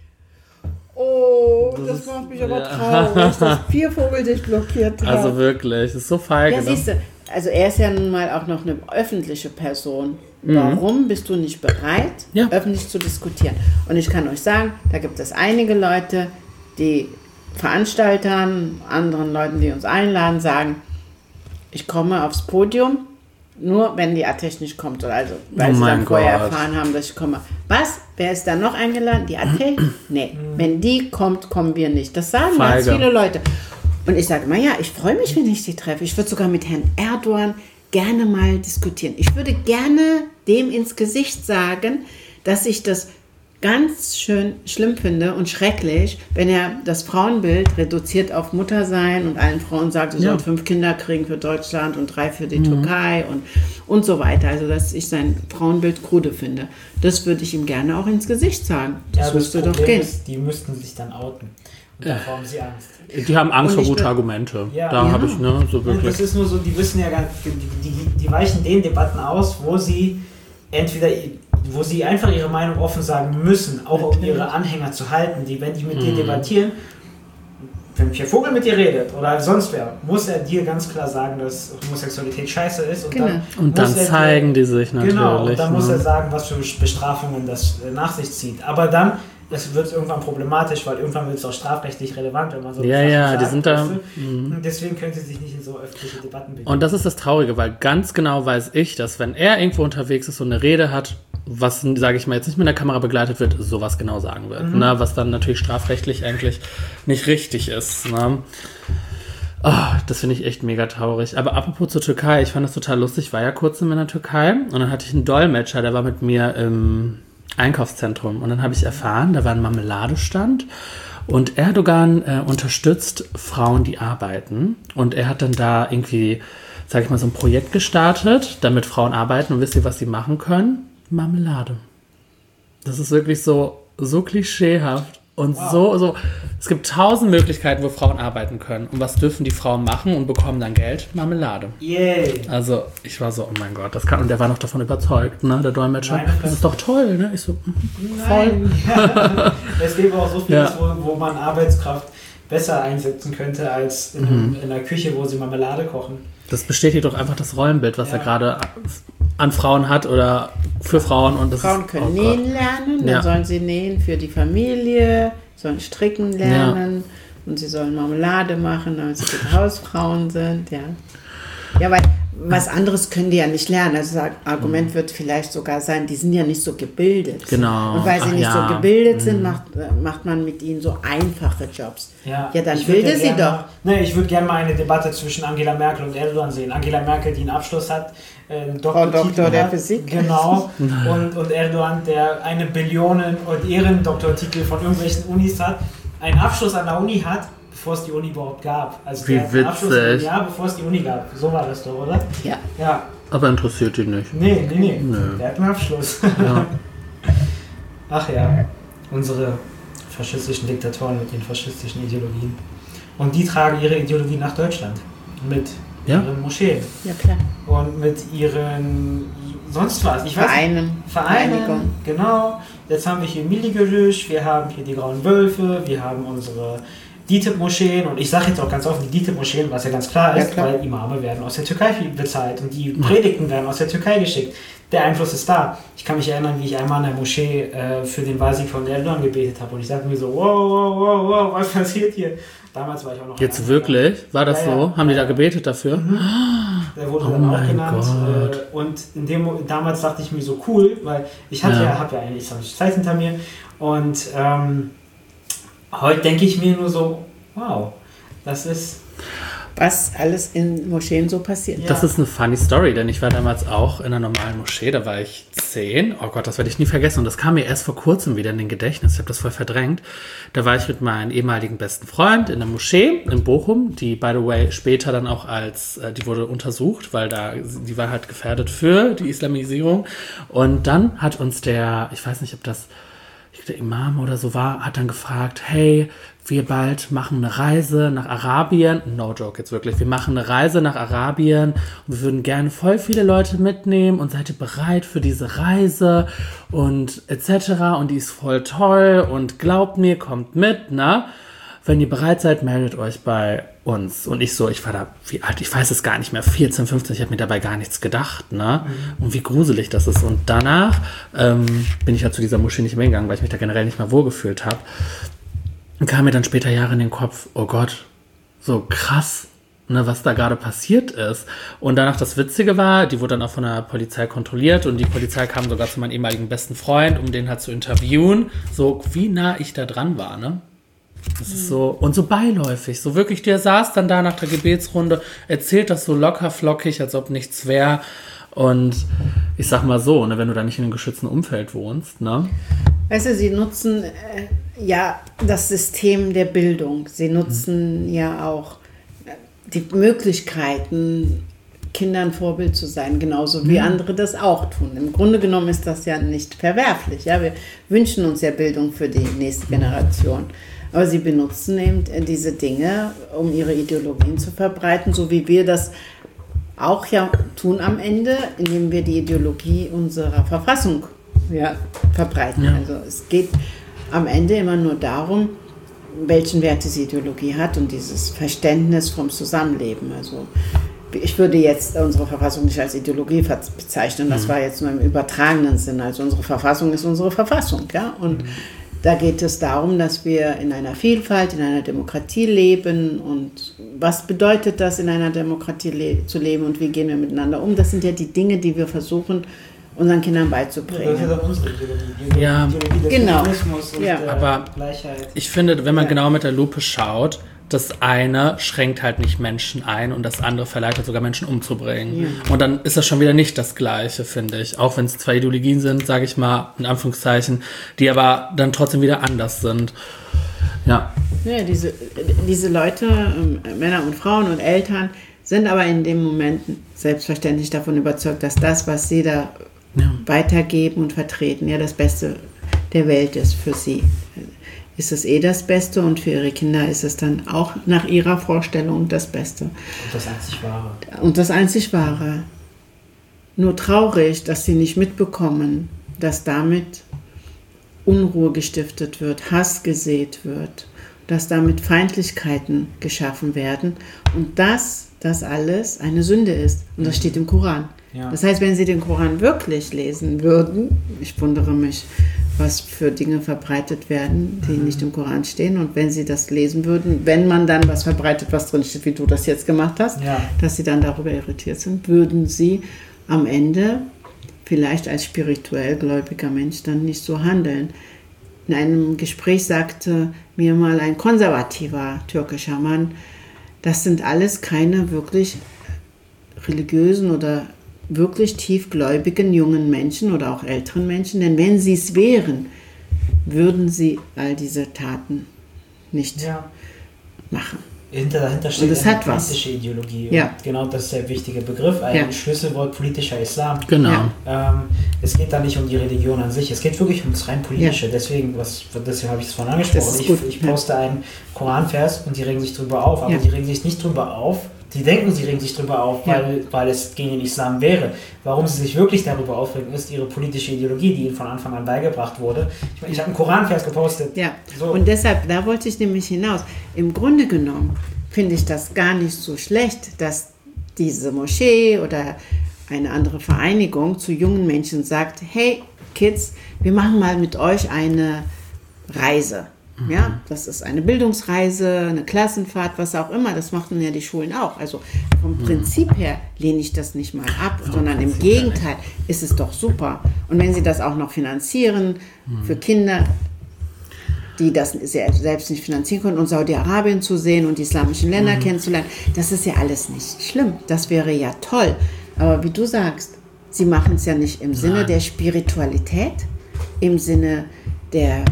Oh, das, das macht mich aber ja. traurig, dass Pierre Vogel dich blockiert hat. Also wirklich, das ist so feige. Ja, siehst du, also er ist ja nun mal auch noch eine öffentliche Person. Mhm. Warum bist du nicht bereit, ja. öffentlich zu diskutieren? Und ich kann euch sagen, da gibt es einige Leute, die Veranstaltern, anderen Leuten, die uns einladen, sagen, ich komme aufs Podium, nur wenn die Atech nicht kommt. Oder also, weil oh sie dann vorher Gott. erfahren haben, dass ich komme. Was? Wer ist da noch eingeladen? Die Atech? Nee. Wenn die kommt, kommen wir nicht. Das sagen Feige. ganz viele Leute. Und ich sage mal, ja, ich freue mich, wenn ich die treffe. Ich würde sogar mit Herrn Erdogan gerne mal diskutieren. Ich würde gerne dem ins Gesicht sagen, dass ich das ganz schön schlimm finde und schrecklich, wenn er das Frauenbild reduziert auf Muttersein und allen Frauen sagt, sie ja. sollen fünf Kinder kriegen für Deutschland und drei für die mhm. Türkei und, und so weiter. Also, dass ich sein Frauenbild krude finde. Das würde ich ihm gerne auch ins Gesicht sagen. Das ja, müsste das doch gehen. Ist, die müssten sich dann outen. Und davor haben sie Angst. Die haben Angst vor guten Argumente. Ja, da ja. habe ich, ne, so wirklich. Und das ist nur so, die wissen ja gar die, die, die weichen den Debatten aus, wo sie entweder, wo sie einfach ihre Meinung offen sagen müssen, auch um ihre Anhänger zu halten, die, wenn die mit mhm. dir debattieren, wenn Pierre Vogel mit dir redet oder sonst wer, muss er dir ganz klar sagen, dass Homosexualität scheiße ist. Und genau. dann, und dann zeigen dir, die sich natürlich. Genau, und dann ne? muss er sagen, was für Bestrafungen das nach sich zieht. Aber dann es wird irgendwann problematisch, weil irgendwann wird es auch strafrechtlich relevant, wenn man so ja, ja, sagt, die sind da. Und deswegen können sie sich nicht in so öffentliche Debatten begeben. Und das ist das Traurige, weil ganz genau weiß ich, dass wenn er irgendwo unterwegs ist und eine Rede hat, was, sage ich mal, jetzt nicht mit der Kamera begleitet wird, sowas genau sagen wird. Mhm. Ne? Was dann natürlich strafrechtlich eigentlich nicht richtig ist. Ne? Oh, das finde ich echt mega traurig. Aber apropos zur Türkei, ich fand das total lustig. Ich war ja kurz in der Türkei und dann hatte ich einen Dolmetscher, der war mit mir im Einkaufszentrum. Und dann habe ich erfahren, da war ein Marmeladestand und Erdogan äh, unterstützt Frauen, die arbeiten. Und er hat dann da irgendwie, sag ich mal, so ein Projekt gestartet, damit Frauen arbeiten. Und wisst ihr, was sie machen können? Marmelade. Das ist wirklich so, so klischeehaft. Und wow. so, so, es gibt tausend Möglichkeiten, wo Frauen arbeiten können. Und was dürfen die Frauen machen und bekommen dann Geld? Marmelade. Yay. Also, ich war so, oh mein Gott, das kann, und der war noch davon überzeugt, ne, der Dolmetscher. Nein, das ist doch toll, ne? Ich so, voll. Ja. Es gibt auch so vieles, ja. wo, wo man Arbeitskraft besser einsetzen könnte, als in, mhm. in der Küche, wo sie Marmelade kochen. Das bestätigt doch einfach das Rollenbild, was ja. er gerade an Frauen hat oder für Frauen. Und das Frauen ist, können oh nähen lernen, dann ja. sollen sie nähen für die Familie, sollen stricken lernen ja. und sie sollen Marmelade machen, damit sie gute Hausfrauen sind. Ja, ja, weil was anderes können die ja nicht lernen. Also das Argument wird vielleicht sogar sein, die sind ja nicht so gebildet. Genau. Und weil sie Ach, nicht ja. so gebildet mhm. sind, macht, macht man mit ihnen so einfache Jobs. Ja, ja dann bilde ja sie gerne, doch. Ne, ich würde gerne mal eine Debatte zwischen Angela Merkel und Erdogan sehen. Angela Merkel, die einen Abschluss hat, einen Doktor, Doktor der Physik. Genau. und, und Erdogan, der eine Billionen- und Ehrendoktortitel von irgendwelchen Unis hat, einen Abschluss an der Uni hat, bevor es die Uni überhaupt gab. Also Wie der witzig. Abschluss im Jahr, bevor es die Uni gab. So war das doch, oder? Ja. ja. Aber interessiert ihn nicht. Nee, nee, nee. Nö. Der hat einen Abschluss. Ja. Ach ja, unsere faschistischen Diktatoren mit den faschistischen Ideologien. Und die tragen ihre Ideologie nach Deutschland. Mit ja? ihren Moscheen. Ja, klar. Und mit ihren sonst was. Ich weiß Vereinen. Vereinen. Genau. Jetzt haben wir hier Miligerisch, wir haben hier die Grauen Wölfe, wir haben unsere D I T I B-Moscheen und ich sage jetzt auch ganz offen, die D I T I B-Moscheen, was ja ganz klar ist, ja, klar. weil Imame werden aus der Türkei bezahlt und die Predigten werden aus der Türkei geschickt. Der Einfluss ist da. Ich kann mich erinnern, wie ich einmal in der Moschee äh, für den Wahlsieg von Erdogan gebetet habe und ich dachte mir so, wow, wow, wow, wow, was passiert hier? Damals war ich auch noch... Jetzt wirklich? War das ja, so? Ja. Haben die da gebetet dafür? Mhm. Der wurde oh dann auch genannt. Äh, und in dem, damals dachte ich mir so, cool, weil ich hatte ja, ja habe ja eine islamische Zeit hinter mir und ähm, heute denke ich mir nur so, wow, das ist... Was alles in Moscheen so passiert. Ja. Das ist eine funny Story, denn ich war damals auch in einer normalen Moschee, da war ich zehn. Oh Gott, das werde ich nie vergessen. Und das kam mir erst vor kurzem wieder in den Gedächtnis. Ich habe das voll verdrängt. Da war ich mit meinem ehemaligen besten Freund in der Moschee in Bochum, die, by the way, später dann auch als, die wurde untersucht, weil da, die war halt gefährdet für die Islamisierung. Und dann hat uns der, ich weiß nicht, ob das der Imam oder so war, hat dann gefragt, hey, wir bald machen eine Reise nach Arabien, no joke jetzt wirklich, wir machen eine Reise nach Arabien und wir würden gerne voll viele Leute mitnehmen und seid ihr bereit für diese Reise und et cetera und die ist voll toll und glaubt mir, kommt mit, ne? Wenn ihr bereit seid, meldet euch bei uns. Und ich so, ich war da, wie alt, ich weiß es gar nicht mehr, vierzehn, fünfzehn, ich habe mir dabei gar nichts gedacht, ne? Mhm. Und wie gruselig das ist. Und danach ähm, bin ich ja zu dieser Moschee nicht mehr gegangen, weil ich mich da generell nicht mehr wohlgefühlt habe. Und kam mir dann später Jahre in den Kopf, oh Gott, so krass, ne, was da gerade passiert ist. Und danach das Witzige war, die wurde dann auch von der Polizei kontrolliert und die Polizei kam sogar zu meinem ehemaligen besten Freund, um den halt zu interviewen, so wie nah ich da dran war, ne? Das ist so, und so beiläufig, so wirklich, der saß dann da nach der Gebetsrunde, erzählt das so locker flockig, als ob nichts wäre. Und ich sag mal so, ne, wenn du da nicht in einem geschützten Umfeld wohnst, ne? Weißt du, sie nutzen äh, ja das System der Bildung. Sie nutzen mhm. ja auch die Möglichkeiten, Kindern Vorbild zu sein, genauso wie mhm. andere das auch tun. Im Grunde genommen ist das ja nicht verwerflich. Ja? Wir wünschen uns ja Bildung für die nächste Generation. Aber sie benutzen eben diese Dinge, um ihre Ideologien zu verbreiten, so wie wir das auch ja tun am Ende, indem wir die Ideologie unserer Verfassung ja, verbreiten. Ja. Also es geht am Ende immer nur darum, welchen Wert diese Ideologie hat und dieses Verständnis vom Zusammenleben. Also ich würde jetzt unsere Verfassung nicht als Ideologie bezeichnen, das war jetzt nur im übertragenen Sinn. Also unsere Verfassung ist unsere Verfassung, ja, und mhm. da geht es darum, dass wir in einer Vielfalt, in einer Demokratie leben und was bedeutet das, in einer Demokratie le- zu leben und wie gehen wir miteinander um? Das sind ja die Dinge, die wir versuchen, unseren Kindern beizubringen. Ja, das ist ja unsere Ideologie. Ja, Ideologie genau. Und ja. Aber Gleichheit. Ich finde, wenn man ja. genau mit der Lupe schaut, das eine schränkt halt nicht Menschen ein und das andere verleitet sogar Menschen umzubringen. Ja. Und dann ist das schon wieder nicht das Gleiche, finde ich. Auch wenn es zwei Ideologien sind, sage ich mal, in Anführungszeichen, die aber dann trotzdem wieder anders sind. Ja. Ja, diese, diese Leute, Männer und Frauen und Eltern, sind aber in dem Moment selbstverständlich davon überzeugt, dass das, was sie da ja. weitergeben und vertreten, ja das Beste der Welt ist für sie. Ist es eh das Beste und für ihre Kinder ist es dann auch nach ihrer Vorstellung das Beste. Und das einzig Wahre. Und das einzig Wahre. Nur traurig, dass sie nicht mitbekommen, dass damit Unruhe gestiftet wird, Hass gesät wird, dass damit Feindlichkeiten geschaffen werden und dass das alles eine Sünde ist. Und das steht im Koran. Ja. Das heißt, wenn sie den Koran wirklich lesen würden, ich wundere mich, was für Dinge verbreitet werden, die mhm. nicht im Koran stehen. Und wenn sie das lesen würden, wenn man dann was verbreitet, was drin steht, wie du das jetzt gemacht hast, ja. dass sie dann darüber irritiert sind, würden sie am Ende vielleicht als spirituell gläubiger Mensch dann nicht so handeln. In einem Gespräch sagte mir mal ein konservativer türkischer Mann, das sind alles keine wirklich religiösen oder wirklich tiefgläubigen jungen Menschen oder auch älteren Menschen, denn wenn sie es wären, würden sie all diese Taten nicht ja. machen. Hinter, dahinter steht und eine politische was. Ideologie. Ja. Und genau das ist der wichtige Begriff, ein ja. Schlüsselwort politischer Islam. Genau. Ja. Ähm, es geht da nicht um die Religion an sich, es geht wirklich ums rein politische. Ja. Deswegen, was, deswegen habe ich es vorhin angesprochen. Ich, ich poste ja. einen Koranvers und die regen sich drüber auf, aber ja. die regen sich nicht drüber auf. Die denken, sie regen sich drüber auf, weil, ja. weil es gegen den Islam wäre. Warum sie sich wirklich darüber aufregen, ist ihre politische Ideologie, die ihnen von Anfang an beigebracht wurde. Ich, meine, ich habe einen Koranvers gepostet. Ja, so. Und deshalb, da wollte ich nämlich hinaus. Im Grunde genommen finde ich das gar nicht so schlecht, dass diese Moschee oder eine andere Vereinigung zu jungen Menschen sagt, hey Kids, wir machen mal mit euch eine Reise. Ja, das ist eine Bildungsreise, eine Klassenfahrt, was auch immer. Das machen ja die Schulen auch. Also vom Prinzip her lehne ich das nicht mal ab, vom sondern Prinzip im Gegenteil ist es doch super. Und wenn sie das auch noch finanzieren für Kinder, die das selbst nicht finanzieren können, und Saudi-Arabien zu sehen und die islamischen Länder mhm. kennenzulernen, das ist ja alles nicht schlimm. Das wäre ja toll. Aber wie du sagst, sie machen es ja nicht im Sinne Nein. der Spiritualität, im Sinne der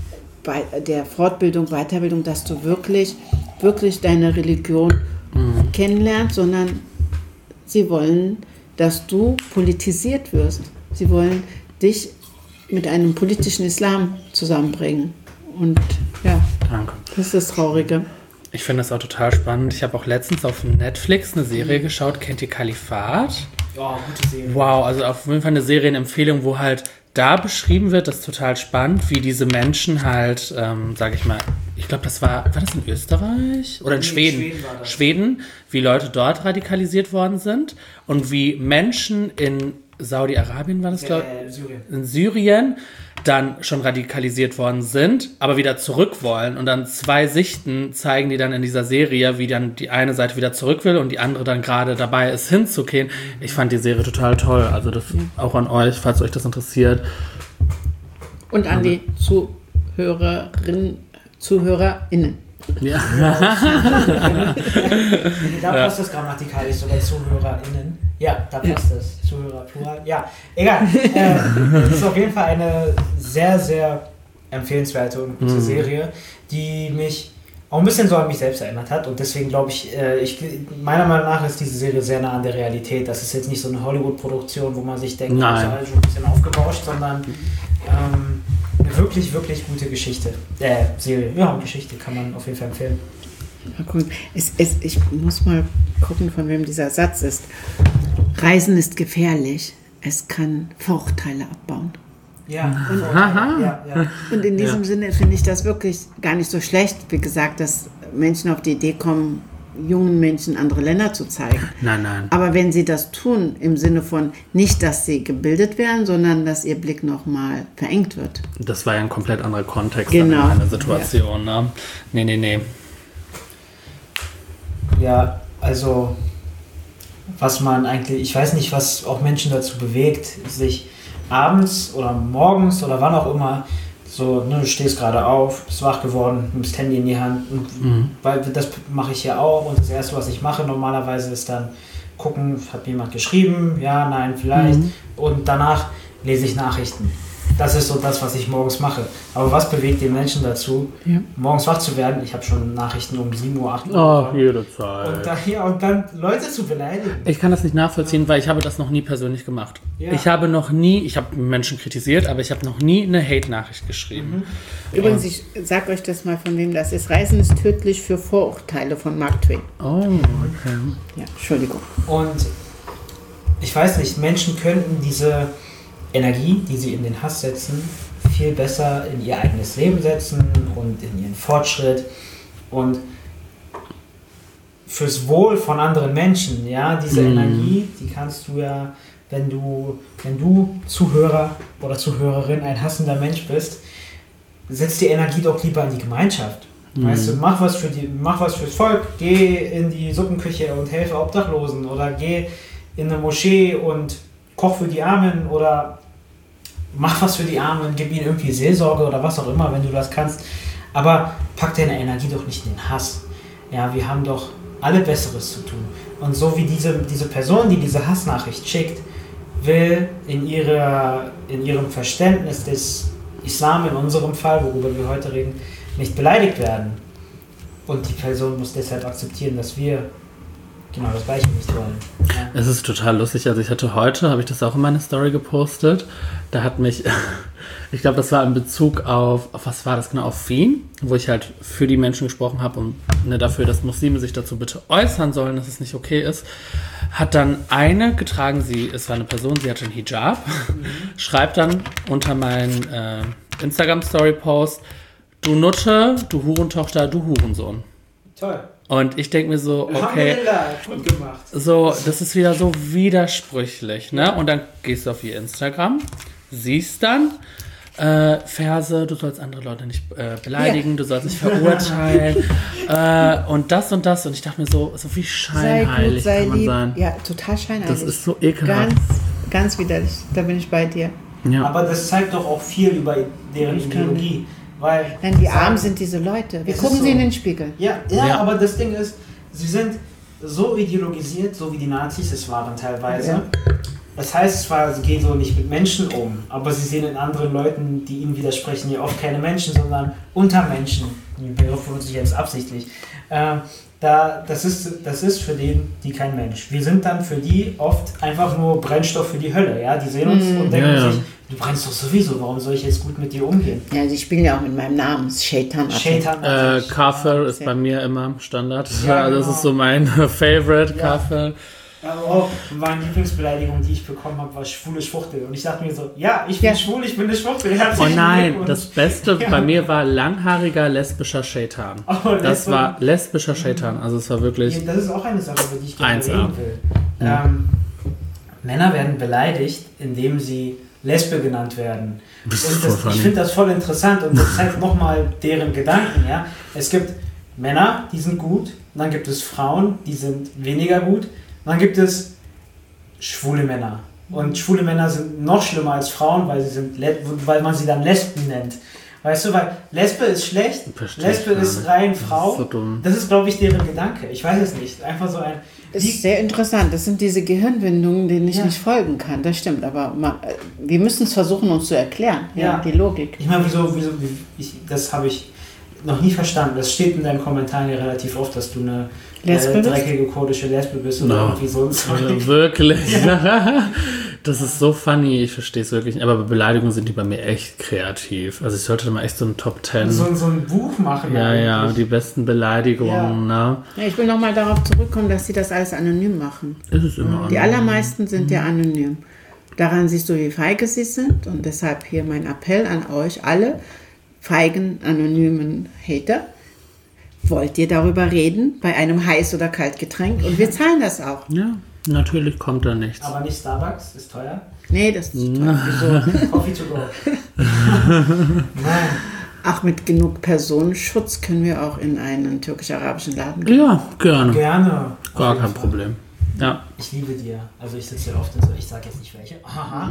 der Fortbildung, Weiterbildung, dass du wirklich, wirklich deine Religion mhm. kennenlernst, sondern sie wollen, dass du politisiert wirst. Sie wollen dich mit einem politischen Islam zusammenbringen. Und ja, Danke. Das ist das Traurige. Ich finde das auch total spannend. Ich habe auch letztens auf Netflix eine Serie mhm. geschaut. Kennt ihr Kalifat? Ja, gute Serie. Wow, also auf jeden Fall eine Serienempfehlung, wo halt da beschrieben wird, das ist total spannend, wie diese Menschen halt, ähm, sage ich mal, ich glaube, das war, war das in Österreich? Oder in nee, Schweden? Schweden, war das. Schweden, wie Leute dort radikalisiert worden sind und wie Menschen in Saudi-Arabien, war das, glaube ich, äh, Syrien. in Syrien, dann schon radikalisiert worden sind, aber wieder zurück wollen. Und dann zwei Sichten zeigen die dann in dieser Serie, wie dann die eine Seite wieder zurück will und die andere dann gerade dabei ist, hinzugehen. Ich fand die Serie total toll. Also das ja. auch an euch, falls euch das interessiert. Und an die Zuhörerinnen, ZuhörerInnen. Ja. Da passt das grammatikalisch sogar ZuhörerInnen. Ja, da passt es. Zuhörer, plural. Ja, egal. äh, das ist auf jeden Fall eine sehr, sehr empfehlenswerte und gute mhm. Serie, die mich auch ein bisschen so an mich selbst erinnert hat. Und deswegen glaube ich, äh, ich, meiner Meinung nach ist diese Serie sehr nah an der Realität. Das ist jetzt nicht so eine Hollywood-Produktion, wo man sich denkt, das ist alles schon ein bisschen aufgebauscht, sondern ähm, eine wirklich, wirklich gute Geschichte. Äh, Serie. Ja, Geschichte kann man auf jeden Fall empfehlen. Mal gucken. Es, es, ich muss mal gucken, von wem dieser Satz ist. Reisen ist gefährlich. Es kann Vorurteile abbauen. Ja, und, ja, ja. Und in diesem ja. Sinne finde ich das wirklich gar nicht so schlecht, wie gesagt, dass Menschen auf die Idee kommen, jungen Menschen andere Länder zu zeigen. Nein, nein. Aber wenn sie das tun, im Sinne von nicht, dass sie gebildet werden, sondern dass ihr Blick nochmal verengt wird. Das war ja ein komplett anderer Kontext genau. in einer Situation. Ja. Ne? Nee, nee, nee. Ja, also was man eigentlich, ich weiß nicht, was auch Menschen dazu bewegt, sich abends oder morgens oder wann auch immer, so, ne, du stehst gerade auf, bist wach geworden, nimmst Handy in die Hand, und, mhm. weil das mache ich ja auch und das Erste, was ich mache normalerweise ist dann gucken, hat jemand geschrieben, ja, nein, vielleicht mhm. und danach lese ich Nachrichten. Das ist so das, was ich morgens mache. Aber was bewegt den Menschen dazu, ja. morgens wach zu werden? Ich habe schon Nachrichten um sieben Uhr, acht Uhr. Oh, jede Zeit. Und, da, ja, und dann Leute zu beleidigen. Ich kann das nicht nachvollziehen, weil ich habe das noch nie persönlich gemacht. Ja. Ich habe noch nie, ich habe Menschen kritisiert, aber ich habe noch nie eine Hate-Nachricht geschrieben. Mhm. Übrigens, ich sage euch das mal, von wem das ist. Reisen ist tödlich für Vorurteile von Mark Twain. Oh, okay. Ja, Entschuldigung. Und ich weiß nicht, Menschen könnten diese Energie, die sie in den Hass setzen, viel besser in ihr eigenes Leben setzen und in ihren Fortschritt und fürs Wohl von anderen Menschen, ja, diese mm. Energie, die kannst du ja, wenn du, wenn du Zuhörer oder Zuhörerin ein hassender Mensch bist, setz die Energie doch lieber in die Gemeinschaft. Mm. Weißt du, mach was für die, mach was fürs Volk, geh in die Suppenküche und helfe Obdachlosen oder geh in eine Moschee und koch für die Armen oder mach was für die Armen, gib ihnen irgendwie Seelsorge oder was auch immer, wenn du das kannst. Aber pack deine Energie doch nicht in den Hass. Ja, wir haben doch alle Besseres zu tun. Und so wie diese, diese Person, die diese Hassnachricht schickt, will in, ihrer, in ihrem Verständnis des Islam, in unserem Fall, worüber wir heute reden, nicht beleidigt werden. Und die Person muss deshalb akzeptieren, dass wir genau das Gleiche nicht wollen. Ja. Es ist total lustig. Also ich hatte heute, habe ich das auch in meine Story gepostet, da hat mich, ich glaube, das war in Bezug auf, auf, was war das genau, auf Wien, wo ich halt für die Menschen gesprochen habe und ne, dafür, dass Muslime sich dazu bitte äußern sollen, dass es nicht okay ist, hat dann eine getragen, sie, es war eine Person, sie hatte einen Hijab, mhm. schreibt dann unter meinen äh, Instagram-Story-Post, du Nutte, du Hurentochter, du Hurensohn. Toll. Und ich denke mir so, okay, so, das ist wieder so widersprüchlich, ne? Und dann gehst du auf ihr Instagram, siehst dann äh, Verse, du sollst andere Leute nicht äh, beleidigen, ja. du sollst nicht verurteilen äh, und das und das. Und ich dachte mir so, so wie scheinheilig sei gut, sei kann man lieb. sein. Ja, total scheinheilig. Das ist so ekelhaft. Ganz, ganz widerlich, da bin ich bei dir. Ja. Aber das zeigt doch auch viel über deren Ideologie. Weil Nein, die Armen sind diese Leute. Wir gucken so, sie in den Spiegel. Ja, ja, ja, aber das Ding ist, sie sind so ideologisiert, so wie die Nazis es waren teilweise. Ja. Das heißt zwar, sie gehen so nicht mit Menschen um, aber sie sehen in anderen Leuten, die ihnen widersprechen, ja oft keine Menschen, sondern Untermenschen. Den Begriff benutze ich jetzt absichtlich. Äh, da, das, ist, das ist für den, die kein Mensch. Wir sind dann für die oft einfach nur Brennstoff für die Hölle. Ja? Die sehen uns mm. und denken ja, ja. sich, du brennst doch sowieso, warum soll ich jetzt gut mit dir umgehen? Ja, die spielen ja auch mit meinem Namen, Shaitan. Shaitan äh, Kafir ist bei mir immer Standard. Ja, genau. Das ist so mein Favorite, ja. Kafir. Also auch meine Lieblingsbeleidigung, die ich bekommen habe, war schwule Schwuchtel. Und ich dachte mir so, ja, ich bin ja. schwul, ich bin eine Schwuchtel. Oh nein, das Beste ja. bei mir war langhaariger lesbischer Shaitan. Oh, das war lesbischer Shaitan. Also es war wirklich... Das ist auch eine Sache, über die ich gerne reden will. Ja. Ähm, Männer werden beleidigt, indem sie Lesbe genannt werden. Und das, ich finde das voll interessant und das zeigt nochmal deren Gedanken. Ja? Es gibt Männer, die sind gut, und dann gibt es Frauen, die sind weniger gut. Dann gibt es schwule Männer. Und schwule Männer sind noch schlimmer als Frauen, weil, sie sind, weil man sie dann Lesben nennt. Weißt du, weil Lesbe ist schlecht, Verstehe Lesbe ist rein Frau. Das ist, so das ist, glaube ich, deren Gedanke. Ich weiß es nicht. Einfach so ein... Das ist sehr interessant. Das sind diese Gehirnwindungen, denen ich ja. nicht folgen kann. Das stimmt. Aber man, wir müssen es versuchen, uns zu erklären. Ja, ja. Die Logik. Ich meine, wieso, wieso ich, das habe ich noch nie verstanden. Das steht in deinen Kommentaren ja relativ oft, dass du eine äh, dreckige kurdische Lesbe bist oder no. irgendwie sonst. Also wirklich. Ja. Das ist so funny, ich verstehe es wirklich nicht. Aber bei Beleidigungen sind die bei mir echt kreativ. Also ich sollte mal echt so ein Top Ten. So, so ein Buch machen. Ja, eigentlich. Ja, die besten Beleidigungen. Ja. Ne? Ja, ich will nochmal darauf zurückkommen, dass sie das alles anonym machen. Ist es immer Die anonym. allermeisten sind mhm. ja anonym. Daran siehst du, wie feige sie sind. Und deshalb hier mein Appell an euch alle feigen, anonymen Hater. Wollt ihr darüber reden bei einem Heiß- oder Kaltgetränk? Und wir zahlen das auch. Ja, natürlich kommt da nichts. Aber nicht Starbucks, ist teuer. Nee, das ist teuer. Wieso? Coffee to go. Nein. Ach, mit genug Personenschutz können wir auch in einen türkisch-arabischen Laden gehen. Ja, gerne. Gerne. Gar kein Problem. Ja. Ich liebe dir. Also ich sitze ja oft in so, ich sage jetzt nicht welche. Aha.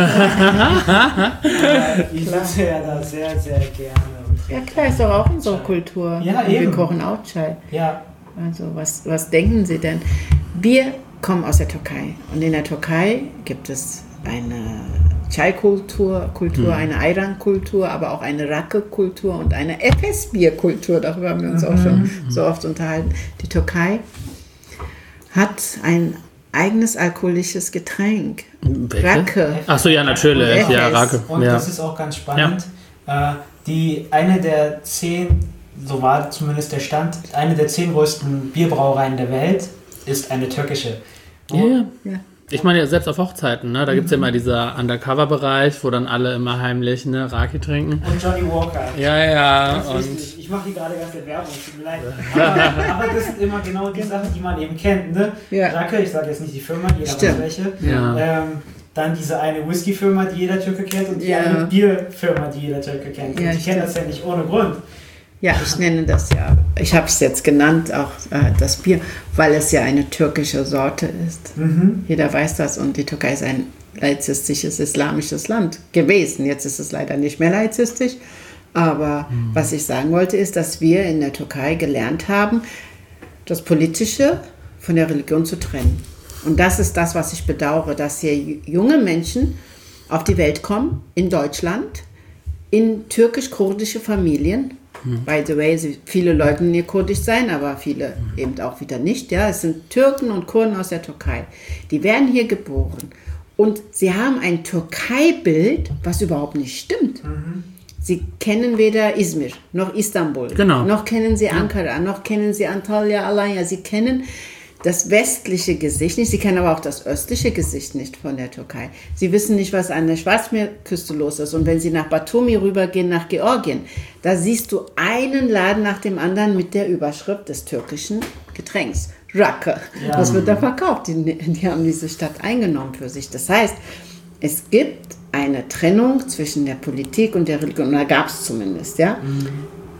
ich sitze ja da sehr, sehr gerne. Ja klar, ist doch auch unsere Kultur. Ja, und eben. Wir kochen auch Chai. Ja. Also was, was denken Sie denn? Wir kommen aus der Türkei. Und in der Türkei gibt es eine Chai-Kultur, Kultur, mhm. eine Ayran-Kultur, aber auch eine Rakı-Kultur und eine Efes-Bier-Kultur. Darüber haben wir uns mhm. auch schon so oft unterhalten. Die Türkei hat ein eigenes alkoholisches Getränk. Rakı. Achso, ja, natürlich. Und ja, Rakı. Und ja. das ist auch ganz spannend. Ja. Äh, die, eine der zehn, so war zumindest der Stand, eine der zehn größten Bierbrauereien der Welt ist eine türkische. Ja, ja. ja. Ich meine ja selbst auf Hochzeiten, ne? Da gibt es ja immer dieser Undercover-Bereich, wo dann alle immer heimlich ne, Raki trinken. Und Johnny Walker. Ja, ja. Das und ist ich mache hier gerade erst Werbung, tut mir leid. Aber, aber das sind immer genau die Sachen, die man eben kennt. Ne? Ja. Raki, ich sage jetzt nicht die Firma, jeder weiß welche. Ja. Ähm, dann diese eine Whisky-Firma, die jeder Türke kennt, und die ja. eine Bierfirma, die jeder Türke kennt. Ja, und die kennen das ja nicht ohne Grund. Ja, ich nenne das ja, ich habe es jetzt genannt, auch äh, das Bier, weil es ja eine türkische Sorte ist. Mhm. Jeder weiß das und die Türkei ist ein laizistisches, islamisches Land gewesen. Jetzt ist es leider nicht mehr laizistisch, aber mhm. was ich sagen wollte ist, dass wir in der Türkei gelernt haben, das Politische von der Religion zu trennen. Und das ist das, was ich bedauere, dass hier junge Menschen auf die Welt kommen, in Deutschland, in türkisch-kurdische Familien. Mhm. By the way, viele leugnen hier kurdisch sein, aber viele mhm. eben auch wieder nicht. Ja, es sind Türken und Kurden aus der Türkei. Die werden hier geboren und sie haben ein Türkei-Bild, was überhaupt nicht stimmt. Mhm. Sie kennen weder Izmir noch Istanbul, genau. noch kennen sie Ankara, noch kennen sie Antalya, Alanya. Sie kennen das westliche Gesicht nicht, sie kennen aber auch das östliche Gesicht nicht von der Türkei. Sie wissen nicht, was an der Schwarzmeerküste los ist. Und wenn sie nach Batumi rübergehen, nach Georgien, da siehst du einen Laden nach dem anderen mit der Überschrift des türkischen Getränks. Rakı. Ja. Das wird da verkauft. Die, die haben diese Stadt eingenommen für sich. Das heißt, es gibt eine Trennung zwischen der Politik und der Religion. Da gab es zumindest, ja. Mhm.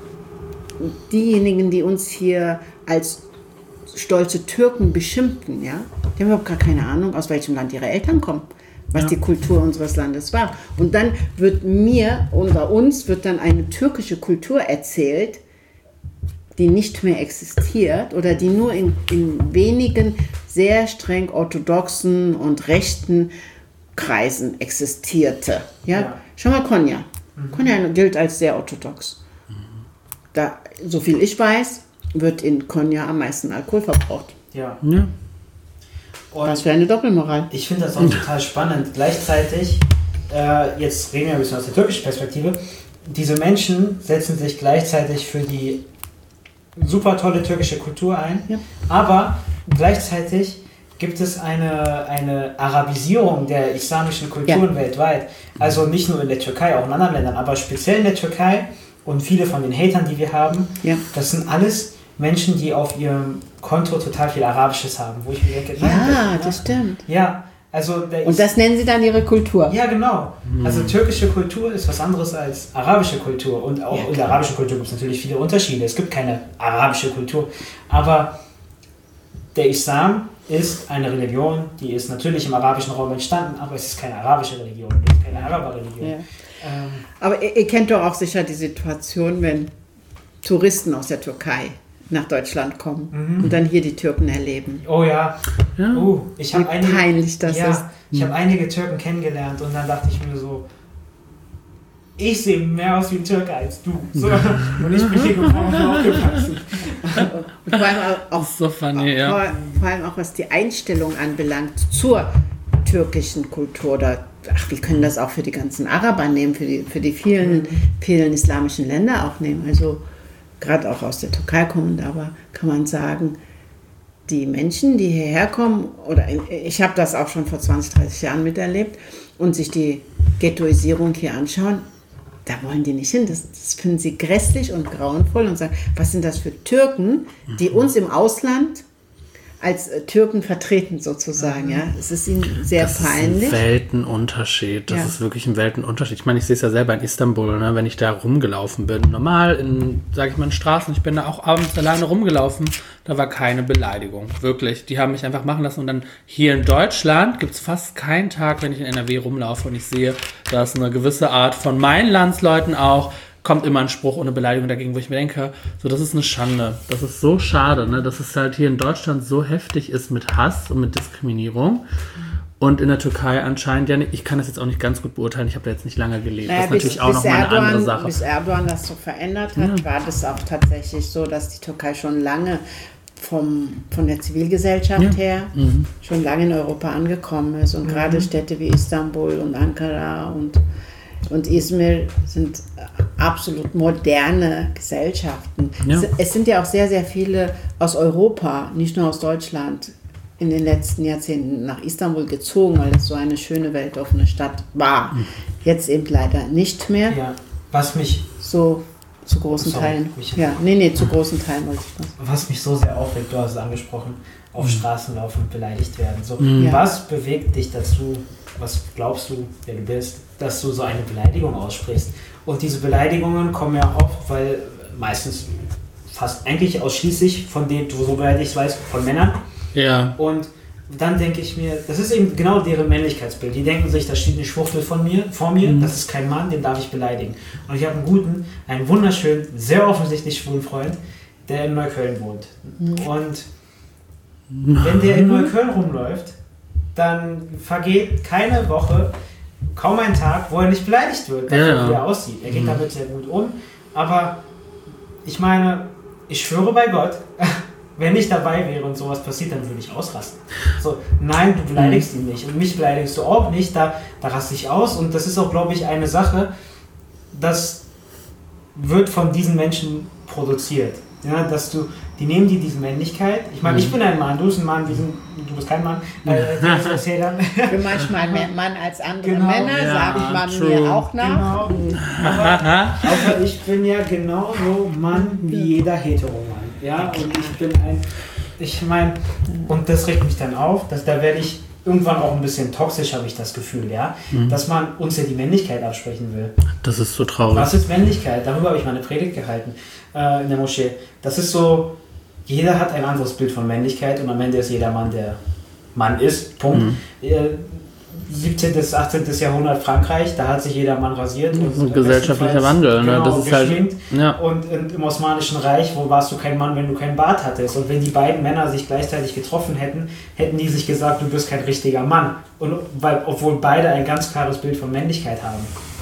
Diejenigen, die uns hier als stolze Türken beschimpfen, ja, die haben überhaupt gar keine Ahnung, aus welchem Land ihre Eltern kommen, was ja. die Kultur unseres Landes war. Und dann wird mir, unter uns, wird dann eine türkische Kultur erzählt, die nicht mehr existiert oder die nur in, in wenigen sehr streng orthodoxen und rechten Kreisen existierte. Ja? Ja. Schau mal, Konya. Mhm. Konya gilt als sehr orthodox. Mhm. Da, so viel ich weiß, wird in Konya am meisten Alkohol verbraucht. Ja. ja. Und was für eine Doppelmoral. Ich finde das auch total spannend. Gleichzeitig, äh, jetzt reden wir ein bisschen aus der türkischen Perspektive, diese Menschen setzen sich gleichzeitig für die super tolle türkische Kultur ein, ja. aber gleichzeitig gibt es eine, eine Arabisierung der islamischen Kulturen ja. weltweit. Also nicht nur in der Türkei, auch in anderen Ländern, aber speziell in der Türkei und viele von den Hatern, die wir haben, ja. das sind alles Menschen, die auf ihrem Konto total viel Arabisches haben, wo ich mir denke, nein, ja, das, das stimmt. Ja, also der und das nennen sie dann ihre Kultur. Ja, genau. Mhm. Also türkische Kultur ist was anderes als arabische Kultur und auch ja, in der arabischen Kultur gibt es natürlich viele Unterschiede. Es gibt keine arabische Kultur, aber der Islam ist eine Religion, die ist natürlich im arabischen Raum entstanden, aber es ist keine arabische Religion, es ist keine Araber-Religion. Ja. Ähm, aber ihr, ihr kennt doch auch sicher die Situation, wenn Touristen aus der Türkei nach Deutschland kommen mhm. und dann hier die Türken erleben. Oh ja, ja. Uh, ich habe einige, peinlich das ja, ist. Ich habe einige Türken kennengelernt und dann dachte ich mir so, ich sehe mehr aus wie ein Türke als du. So. Und ich bin hier geboren und aufgewachsen. Und vor allem auch, auch, so funny, auch ja. vor, vor allem auch was die Einstellung anbelangt zur türkischen Kultur oder ach, wir können das auch für die ganzen Araber nehmen, für die, für die vielen, vielen islamischen Länder auch nehmen. Also gerade auch aus der Türkei kommend, aber kann man sagen, die Menschen, die hierher kommen, oder ich habe das auch schon vor zwanzig, dreißig Jahren miterlebt und sich die Ghettoisierung hier anschauen, da wollen die nicht hin. Das, das finden sie grässlich und grauenvoll und sagen, was sind das für Türken, die uns im Ausland als Türken vertreten sozusagen, ja. Es ist ihnen sehr das peinlich. Das ist ein Weltenunterschied. Das ja. ist wirklich ein Weltenunterschied. Ich meine, ich sehe es ja selber in Istanbul, ne, wenn ich da rumgelaufen bin. Normal in, sage ich mal, in Straßen. Ich bin da auch abends alleine rumgelaufen. Da war keine Beleidigung. Wirklich. Die haben mich einfach machen lassen. Und dann hier in Deutschland gibt es fast keinen Tag, wenn ich in N R W rumlaufe und ich sehe, da ist eine gewisse Art von meinen Landsleuten auch, kommt immer ein Spruch ohne Beleidigung dagegen, wo ich mir denke, so, das ist eine Schande. Das ist so schade, ne, dass es halt hier in Deutschland so heftig ist mit Hass und mit Diskriminierung. Und in der Türkei anscheinend ja nicht. Ich kann das jetzt auch nicht ganz gut beurteilen. Ich habe da jetzt nicht lange gelebt. Naja, das ist bis, natürlich auch nochmal eine Erdogan, andere Sache. Bis Erdogan das so verändert hat, ja. war das auch tatsächlich so, dass die Türkei schon lange vom, von der Zivilgesellschaft ja. her mhm. schon lange in Europa angekommen ist. Und mhm. gerade Städte wie Istanbul und Ankara und Und Izmir sind absolut moderne Gesellschaften. Ja. Es sind ja auch sehr, sehr viele aus Europa, nicht nur aus Deutschland, in den letzten Jahrzehnten nach Istanbul gezogen, weil es so eine schöne, weltoffene Stadt war. Mhm. Jetzt eben leider nicht mehr. Ja, was mich... So zu großen sorry, Teilen. Ja, nee, nee, zu großen Teilen wollte ich das. Was mich so sehr aufregt, du hast es angesprochen, auf mhm. Straßen laufen und beleidigt werden. So, mhm. Was bewegt dich dazu, was glaubst du, wer du bist, dass du so eine Beleidigung aussprichst? Und diese Beleidigungen kommen ja oft, weil meistens fast eigentlich ausschließlich von denen, du so beleidigt weißt, von Männern. Ja. Und dann denke ich mir, das ist eben genau deren Männlichkeitsbild. Die denken sich, da steht eine Schwuchtel von mir, vor mir, mhm. das ist kein Mann, den darf ich beleidigen. Und ich habe einen guten, einen wunderschönen, sehr offensichtlich schwulen Freund, der in Neukölln wohnt. Mhm. Und wenn der in Neukölln rumläuft, dann vergeht keine Woche, kaum ein Tag, wo er nicht beleidigt wird, dafür, ja. wie er aussieht. Er geht mhm. damit sehr gut um, aber ich meine, ich schwöre bei Gott, wenn ich dabei wäre und sowas passiert, dann würde ich ausrasten. So, nein, du beleidigst ihn nicht und mich beleidigst du auch nicht, da, da raste ich aus und das ist auch, glaube ich, eine Sache, das wird von diesen Menschen produziert. Ja, dass du, die nehmen dir diese Männlichkeit. Ich meine, ich bin ein Mann, du bist ein Mann, wir sind, du bist kein Mann. Äh, ich bin manchmal mehr Mann als andere genau. Männer, ja, sage ich mal true. Mir auch nach. Genau. Aber, aber ich bin ja genauso Mann wie jeder Hetero-Mann. Ja, und ich bin ein, ich meine, und das regt mich dann auf, dass da werde ich irgendwann auch ein bisschen toxisch, habe ich das Gefühl, ja, mhm. dass man uns ja die Männlichkeit absprechen will. Das ist so traurig. Was ist Männlichkeit? Darüber habe ich mal eine Predigt gehalten äh, in der Moschee. Das ist so, jeder hat ein anderes Bild von Männlichkeit und am Ende ist jeder Mann, der Mann ist, Punkt. Mhm. Äh, siebzehnten bis achtzehnten Jahrhundert Frankreich, da hat sich jeder Mann rasiert. Und, und gesellschaftlicher Wandel, genau, ne? Das ist halt, ja. und, und im Osmanischen Reich, wo warst du kein Mann, wenn du keinen Bart hattest? Und wenn die beiden Männer sich gleichzeitig getroffen hätten, hätten die sich gesagt, du bist kein richtiger Mann. Und weil, obwohl beide ein ganz klares Bild von Männlichkeit haben.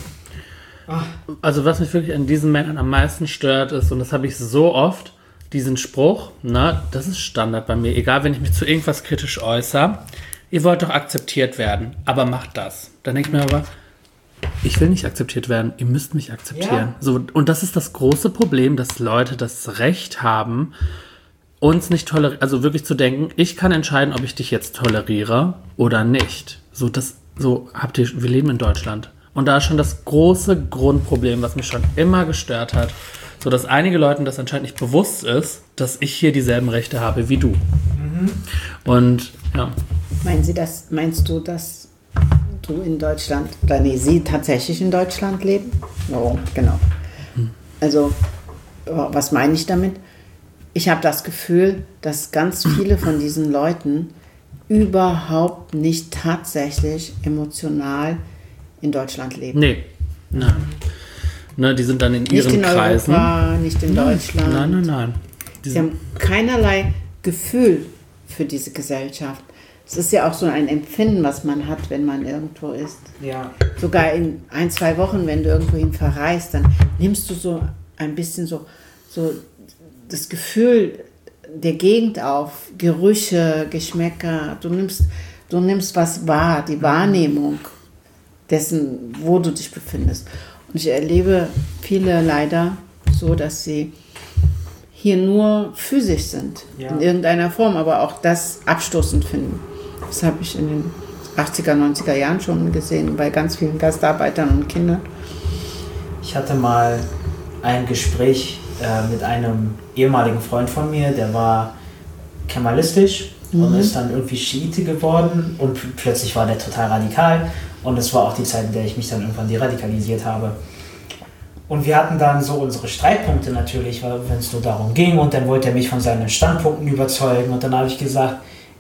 Ach. Also was mich wirklich an diesen Männern am meisten stört ist, und das habe ich so oft, diesen Spruch, ne, das ist Standard bei mir, egal wenn ich mich zu irgendwas kritisch äußere, ihr wollt doch akzeptiert werden, aber macht das. Dann denke ich mir aber, ich will nicht akzeptiert werden, ihr müsst mich akzeptieren. Ja. So, und das ist das große Problem, dass Leute das Recht haben, uns nicht tolerieren, also wirklich zu denken, ich kann entscheiden, ob ich dich jetzt toleriere oder nicht. So, das, so habt ihr, wir leben in Deutschland. Und da ist schon das große Grundproblem, was mich schon immer gestört hat, so dass einige Leuten das anscheinend nicht bewusst ist, dass ich hier dieselben Rechte habe wie du. Mhm. Und ja. Meinen Sie das, meinst du, dass du in Deutschland, oder nee, Sie tatsächlich in Deutschland leben? Oh, genau. Hm. Also, was meine ich damit? Ich habe das Gefühl, dass ganz viele von diesen Leuten überhaupt nicht tatsächlich emotional in Deutschland leben. Nee, nein. Ne, die sind dann in ihren nicht in Kreisen. Europa, nicht in nein. Deutschland. Nein, nein, nein. Die Sie haben keinerlei Gefühl für diese Gesellschaft. Es ist ja auch so ein Empfinden, was man hat, wenn man irgendwo ist. Ja. Sogar in ein, zwei Wochen, wenn du irgendwohin verreist, dann nimmst du so ein bisschen so, so das Gefühl der Gegend auf, Gerüche, Geschmäcker. Du nimmst Du nimmst was wahr, die Wahrnehmung dessen, wo du dich befindest. Und ich erlebe viele leider so, dass sie hier nur physisch sind, ja. in irgendeiner Form, aber auch das abstoßend finden. Das habe ich in den achtziger, neunziger Jahren schon gesehen, bei ganz vielen Gastarbeitern und Kindern. Ich hatte mal ein Gespräch äh, mit einem ehemaligen Freund von mir, der war kemalistisch mhm. und ist dann irgendwie Schiite geworden und plötzlich war der total radikal und es war auch die Zeit, in der ich mich dann irgendwann deradikalisiert habe. Und wir hatten dann so unsere Streitpunkte natürlich, wenn es nur darum ging und dann wollte er mich von seinen Standpunkten überzeugen und dann habe ich gesagt,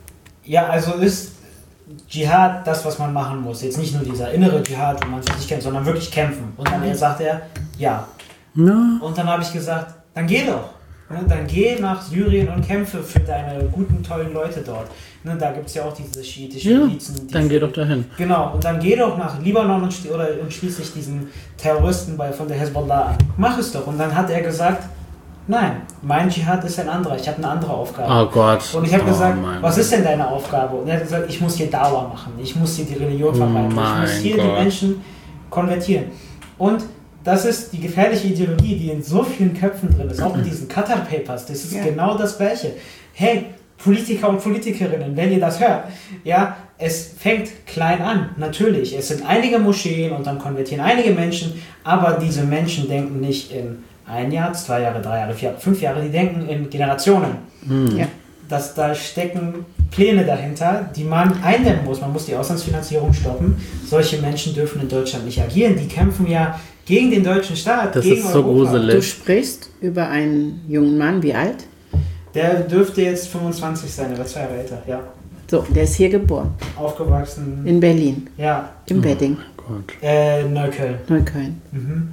ja, also ist Dschihad das, was man machen muss. Jetzt nicht nur dieser innere Dschihad, wo man sich nicht kennt, sondern wirklich kämpfen. Und dann sagte er, ja. ja. Und dann habe ich gesagt, dann geh doch. Dann geh nach Syrien und kämpfe für deine guten, tollen Leute dort. Da gibt es ja auch diese schiitische ja, Milizen. Diese, dann geh doch dahin. Genau, und dann geh doch nach Libanon und, oder, und schließ dich diesen Terroristen bei, von der Hezbollah an. Mach es doch. Und dann hat er gesagt, nein, mein Dschihad ist ein anderer. Ich habe eine andere Aufgabe. Oh Gott. Und ich habe oh gesagt, was ist denn deine Aufgabe? Und er hat gesagt, ich muss hier Dauer machen. Ich muss hier die Religion verbreiten. Oh ich muss hier Gott. die Menschen konvertieren. Und das ist die gefährliche Ideologie, die in so vielen Köpfen drin ist. Auch mit diesen Qatar Papers. Das ist ja. genau das Gleiche. Hey, Politiker und Politikerinnen, wenn ihr das hört, ja, es fängt klein an, natürlich. Es sind einige Moscheen und dann konvertieren einige Menschen, aber diese Menschen denken nicht in ein Jahr, zwei Jahre, drei Jahre, vier, fünf Jahre, die denken in Generationen. Mhm. Ja. Dass da stecken Pläne dahinter, die man eindämmen muss. Man muss die Auslandsfinanzierung stoppen. Solche Menschen dürfen in Deutschland nicht agieren. Die kämpfen ja gegen den deutschen Staat, das gegen ist so Europa. gruselig. Du sprichst über einen jungen Mann, wie alt? Der dürfte jetzt fünfundzwanzig sein, der war zwei Jahre älter, ja. So, der ist hier geboren. Aufgewachsen. In Berlin. Ja. Im Wedding. Oh Gott. Äh, Neukölln. Neukölln. Mhm.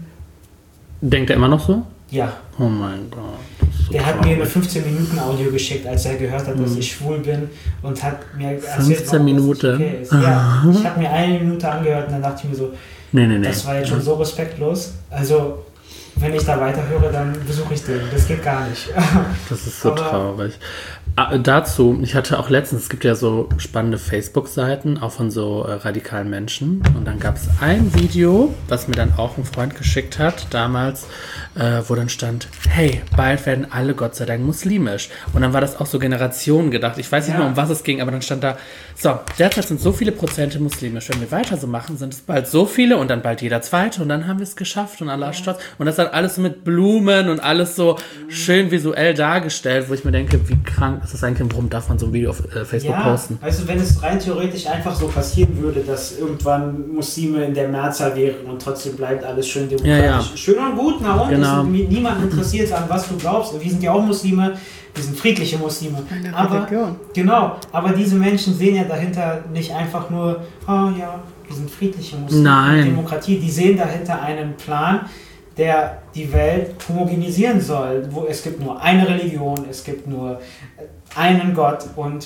Denkt er immer noch so? Ja. Oh mein Gott. So der hat traurig. mir eine fünfzehn Minuten Audio geschickt, als er gehört hat, dass mhm. ich schwul bin und hat mir erzählt, fünfzehn Minuten? Okay ist. Ja, ich habe mir eine Minute angehört und dann dachte ich mir so, nee, nee, nee. das war jetzt schon so respektlos. Also, wenn ich da weiterhöre, dann besuche ich den. Das geht gar nicht. Das ist so Aber traurig. Ah, dazu, ich hatte auch letztens, es gibt ja so spannende Facebook-Seiten, auch von so äh, radikalen Menschen. Und dann gab es ein Video, was mir dann auch ein Freund geschickt hat, damals, äh, wo dann stand, hey, bald werden alle Gott sei Dank muslimisch. Und dann war das auch so Generationen gedacht. Ich weiß nicht ja. mehr, um was es ging, aber dann stand da, so, derzeit sind so viele Prozente muslimisch. Wenn wir weiter so machen, sind es bald so viele und dann bald jeder Zweite und dann haben wir es geschafft und Allah ist stolz. Und das dann alles so mit Blumen und alles so mhm. schön visuell dargestellt, wo ich mir denke, wie krank ist das eigentlich, warum darf man so ein Video auf äh, Facebook ja, posten? Also wenn es rein theoretisch einfach so passieren würde, dass irgendwann Muslime in der Mehrzahl wären und trotzdem bleibt alles schön demokratisch. Ja, ja. Schön und gut, na und? Genau. Niemand interessiert an, was du glaubst. Wir sind ja auch Muslime, wir sind friedliche Muslime. Eine aber, Religion. Genau, aber diese Menschen sehen ja dahinter nicht einfach nur, oh ja, wir sind friedliche Muslime, Nein. Demokratie. Die sehen dahinter einen Plan, der die Welt homogenisieren soll. Wo es gibt nur eine Religion, es gibt nur einen Gott und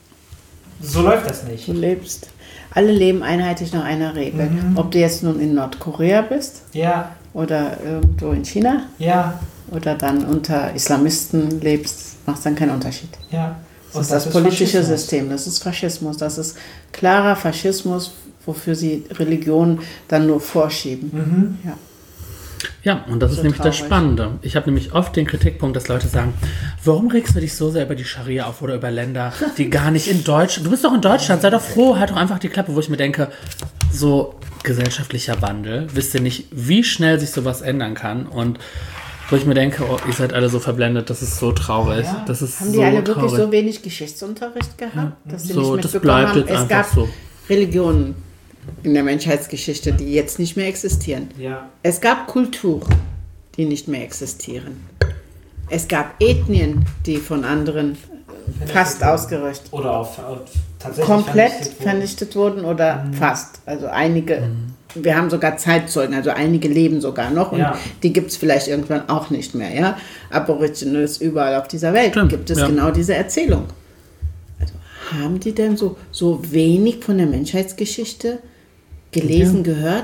so läuft das nicht. Du lebst. Alle leben einheitlich nach einer Regel. Mhm. Ob du jetzt nun in Nordkorea bist ja. oder irgendwo in China ja. oder dann unter Islamisten lebst, macht dann keinen Unterschied. Ja. Das ist das, das politische Faschismus. System, das ist Faschismus, das ist klarer Faschismus, wofür sie Religion dann nur vorschieben. Mhm. Ja. Ja, und das so ist nämlich traurig. Das Spannende. Ich habe nämlich oft den Kritikpunkt, dass Leute sagen, warum regst du dich so sehr über die Scharia auf oder über Länder, die gar nicht in Deutschland, du bist doch in Deutschland, sei doch froh, halt doch einfach die Klappe, wo ich mir denke, so gesellschaftlicher Wandel, wisst ihr nicht, wie schnell sich sowas ändern kann und wo ich mir denke, oh, ihr seid alle so verblendet, das ist so traurig. Ja. Das ist haben so die alle traurig. wirklich so wenig Geschichtsunterricht gehabt, ja. dass sie so, nicht das mitbekommen bleibt haben? jetzt Es einfach gab so. Religionen in der Menschheitsgeschichte, die jetzt nicht mehr existieren. Ja. Es gab Kulturen, die nicht mehr existieren. Es gab Ethnien, die von anderen fast ausgelöscht oder auf, auf tatsächlich komplett vernichtet wurden, vernichtet wurden oder mhm. fast. Also einige, mhm. wir haben sogar Zeitzeugen, also einige leben sogar noch und ja. die gibt es vielleicht irgendwann auch nicht mehr. Ja? Aborigines überall auf dieser Welt Stimmt. gibt es ja. genau diese Erzählung. Also haben die denn so, so wenig von der Menschheitsgeschichte gelesen, ja. gehört?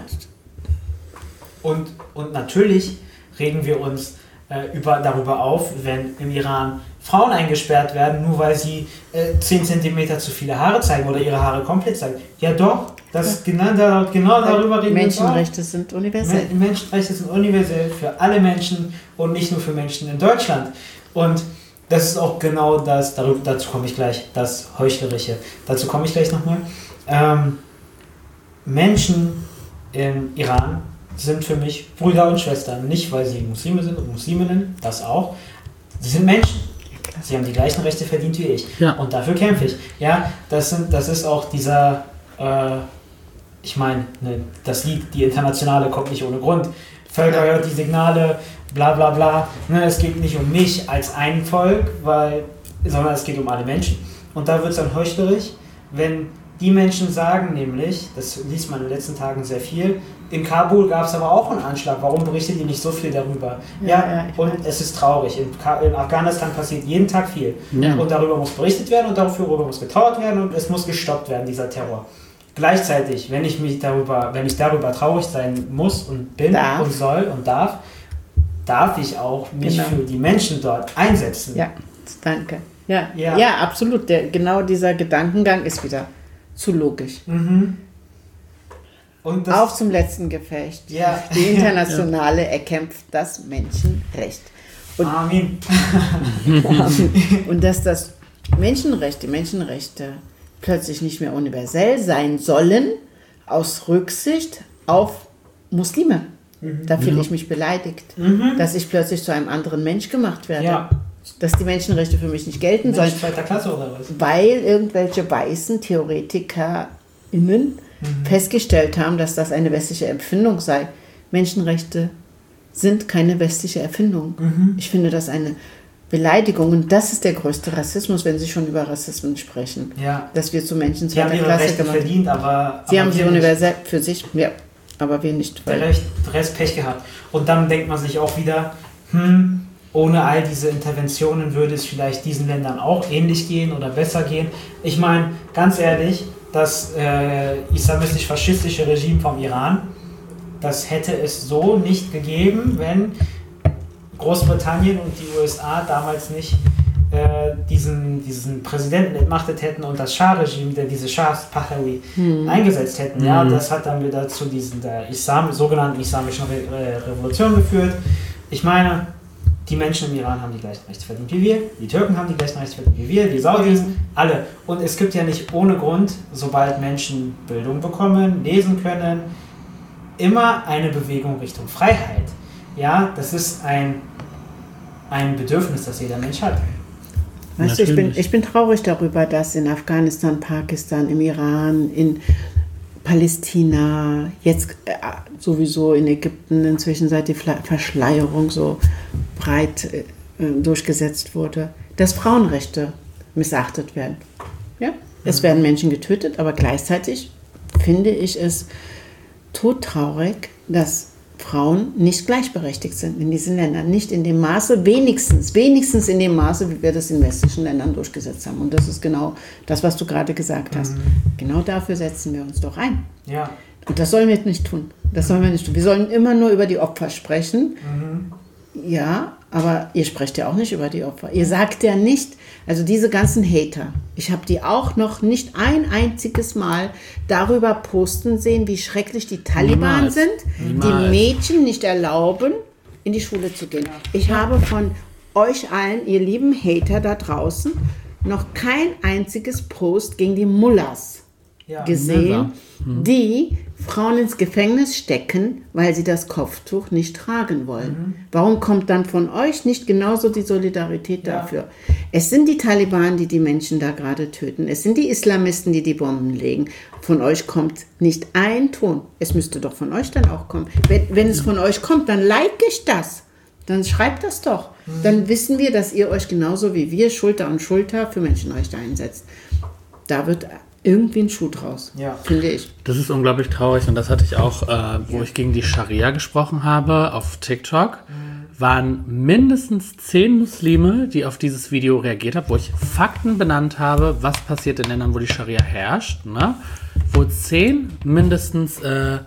Und, und natürlich regen wir uns äh, über, darüber auf, wenn im Iran Frauen eingesperrt werden, nur weil sie äh, zehn Zentimeter zu viele Haare zeigen oder ihre Haare komplett zeigen. Ja doch, das ja. Genau, da, genau darüber reden wir. Menschenrechte sind universell. Men- Menschenrechte sind universell für alle Menschen und nicht nur für Menschen in Deutschland. Und das ist auch genau das, darüber, dazu komme ich gleich, das Heuchlerische. Dazu komme ich gleich nochmal. Ähm, Menschen im Iran sind für mich Brüder und Schwestern. Nicht, weil sie Muslime sind und Musliminnen, das auch. Sie sind Menschen. Sie haben die gleichen Rechte verdient wie ich. Ja. Und dafür kämpfe ich. Ja, das, sind, das ist auch dieser, äh, ich meine, ne, das Lied, die Internationale kommt nicht ohne Grund. Völker hört die Signale, bla bla bla. Ne, es geht nicht um mich als ein Volk, weil, sondern es geht um alle Menschen. Und da wird es dann heuchlerisch, wenn die Menschen sagen nämlich, das liest man in den letzten Tagen sehr viel, in Kabul gab es aber auch einen Anschlag. Warum berichtet ihr nicht so viel darüber? Ja, ja, ja und weiß. Es ist traurig. In, Ka- in Afghanistan passiert jeden Tag viel. Ja. Und darüber muss berichtet werden und darüber muss getrauert werden und es muss gestoppt werden, dieser Terror. Gleichzeitig, wenn ich mich darüber, wenn ich darüber traurig sein muss und bin darf. und soll und darf, darf ich auch mich genau. für die Menschen dort einsetzen. Ja, danke. Ja, ja. ja absolut. Der, genau dieser Gedankengang ist wieder zu logisch. Mhm. Und das, auf zum letzten Gefecht. Ja. Die Internationale ja. erkämpft das Menschenrecht. Und, Amen. Und dass das Menschenrecht, die Menschenrechte plötzlich nicht mehr universell sein sollen, aus Rücksicht auf Muslime. Mhm. Da fühle ja. ich mich beleidigt, mhm. dass ich plötzlich zu einem anderen Mensch gemacht werde. Ja. Dass die Menschenrechte für mich nicht gelten sollen. Zweiter Klasse oder was? Weil irgendwelche weißen TheoretikerInnen mhm. festgestellt haben, dass das eine westliche Empfindung sei. Menschenrechte sind keine westliche Erfindung. Mhm. Ich finde das eine Beleidigung und das ist der größte Rassismus, wenn Sie schon über Rassismus sprechen. Ja. Dass wir zu Menschen zweiter Klasse gemacht haben. Sie haben ihre Rechte verdient, aber... Sie aber haben sie universell nicht. Für sich, ja, aber wir nicht. Der Rest, Rest Pech gehabt. Und dann denkt man sich auch wieder, hm, ohne all diese Interventionen würde es vielleicht diesen Ländern auch ähnlich gehen oder besser gehen. Ich meine, ganz ehrlich, das äh, islamistisch-faschistische Regime vom Iran, das hätte es so nicht gegeben, wenn Großbritannien und die U S A damals nicht äh, diesen, diesen Präsidenten entmachtet hätten und das Schah-Regime, der diese Schahs Pahlavi hm. eingesetzt hätten. Hm. Ja, das hat dann wieder zu diesen der Islam, sogenannten islamischen Re- Revolution geführt. Ich meine, die Menschen im Iran haben die gleichen Rechte verdient wie wir, die Türken haben die gleichen Rechte verdient wie wir, die Saudis, alle. Und es gibt ja nicht ohne Grund, sobald Menschen Bildung bekommen, lesen können, immer eine Bewegung Richtung Freiheit. Ja, das ist ein, ein Bedürfnis, das jeder Mensch hat. Weißt du, ich bin, ich bin traurig darüber, dass in Afghanistan, Pakistan, im Iran, in Palästina, jetzt äh, sowieso in Ägypten inzwischen seit die Verschleierung so breit äh, durchgesetzt wurde, dass Frauenrechte missachtet werden. Ja? Es werden Menschen getötet, aber gleichzeitig finde ich es todtraurig, dass Frauen nicht gleichberechtigt sind in diesen Ländern. Nicht in dem Maße, wenigstens, wenigstens in dem Maße, wie wir das in westlichen Ländern durchgesetzt haben. Und das ist genau das, was du gerade gesagt hast. Mhm. Genau dafür setzen wir uns doch ein. Ja. Und das sollen wir nicht tun. Das sollen wir nicht tun. Wir sollen immer nur über die Opfer sprechen. Mhm. Ja, aber ihr sprecht ja auch nicht über die Opfer. Ihr sagt ja nicht, also diese ganzen Hater, ich habe die auch noch nicht ein einziges Mal darüber posten sehen, wie schrecklich die Taliban Niemals. sind, Niemals. die Mädchen nicht erlauben, in die Schule zu gehen. Ich habe von euch allen, ihr lieben Hater da draußen, noch kein einziges Post gegen die Mullahs ja, gesehen, hm. die Frauen ins Gefängnis stecken, weil sie das Kopftuch nicht tragen wollen. Mhm. Warum kommt dann von euch nicht genauso die Solidarität ja. dafür? Es sind die Taliban, die die Menschen da gerade töten. Es sind die Islamisten, die die Bomben legen. Von euch kommt nicht ein Ton. Es müsste doch von euch dann auch kommen. Wenn, wenn es von euch kommt, dann like ich das. Dann schreibt das doch. Mhm. Dann wissen wir, dass ihr euch genauso wie wir Schulter an Schulter für Menschenrechte einsetzt. Da wird irgendwie ein Schuh draus, ja. finde ich. Das ist unglaublich traurig und das hatte ich auch, äh, wo ja. ich gegen die Scharia gesprochen habe auf TikTok, mhm. waren mindestens zehn Muslime, die auf dieses Video reagiert haben, wo ich Fakten benannt habe, was passiert in Ländern, wo die Scharia herrscht, ne? Wo zehn mindestens äh,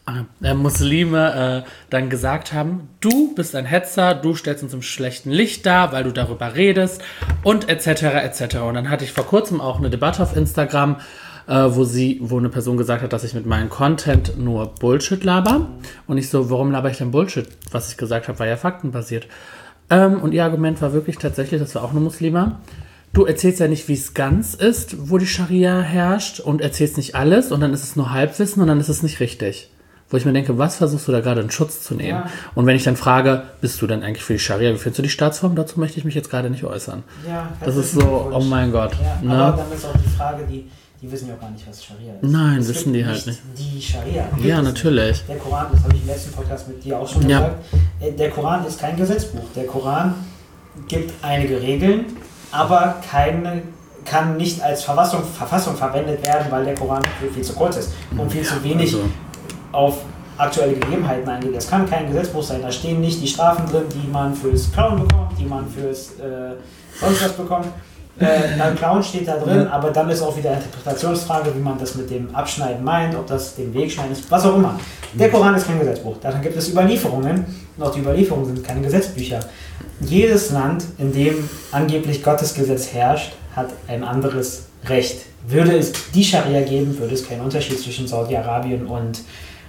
äh, Muslime äh, dann gesagt haben, du bist ein Hetzer, du stellst uns im schlechten Licht dar, weil du darüber redest und et cetera et cetera. Und dann hatte ich vor kurzem auch eine Debatte auf Instagram, äh, wo sie, wo eine Person gesagt hat, dass ich mit meinem Content nur Bullshit laber. Und ich so, warum laber ich denn Bullshit? Was ich gesagt habe, war ja faktenbasiert. Ähm, und ihr Argument war wirklich tatsächlich, das war auch eine Muslima. Du erzählst ja nicht, wie es ganz ist, wo die Scharia herrscht und erzählst nicht alles und dann ist es nur Halbwissen und dann ist es nicht richtig. Wo ich mir denke, was versuchst du da gerade in Schutz zu nehmen? Ja. Und wenn ich dann frage, bist du denn eigentlich für die Scharia, wie findest du die Staatsform? Dazu möchte ich mich jetzt gerade nicht äußern. Ja, das ist so, oh mein Gott. Ja, ne? Aber dann ist auch die Frage, die, die wissen ja auch gar nicht, was Scharia ist. Nein, es wissen die nicht halt nicht. Die Scharia. Ja, natürlich. Nicht. Der Koran, das habe ich im letzten Podcast mit dir auch schon ja. gesagt, der Koran ist kein Gesetzbuch. Der Koran gibt einige Regeln, aber keine, kann nicht als Verfassung, Verfassung verwendet werden, weil der Koran viel, viel zu kurz ist und viel ja, zu wenig also. auf aktuelle Gegebenheiten eingeht. Das kann kein Gesetzbuch sein. Da stehen nicht die Strafen drin, die man fürs Klauen bekommt, die man fürs äh, sonst was bekommt. Äh, Klauen steht da drin, aber dann ist auch wieder eine Interpretationsfrage, wie man das mit dem Abschneiden meint, ob das dem Wegschneiden ist, was auch immer. Der Koran ist kein Gesetzbuch. Dann gibt es Überlieferungen und auch die Überlieferungen sind keine Gesetzbücher. Jedes Land, in dem angeblich Gottes Gesetz herrscht, hat ein anderes Recht. Würde es die Scharia geben, würde es keinen Unterschied zwischen Saudi-Arabien und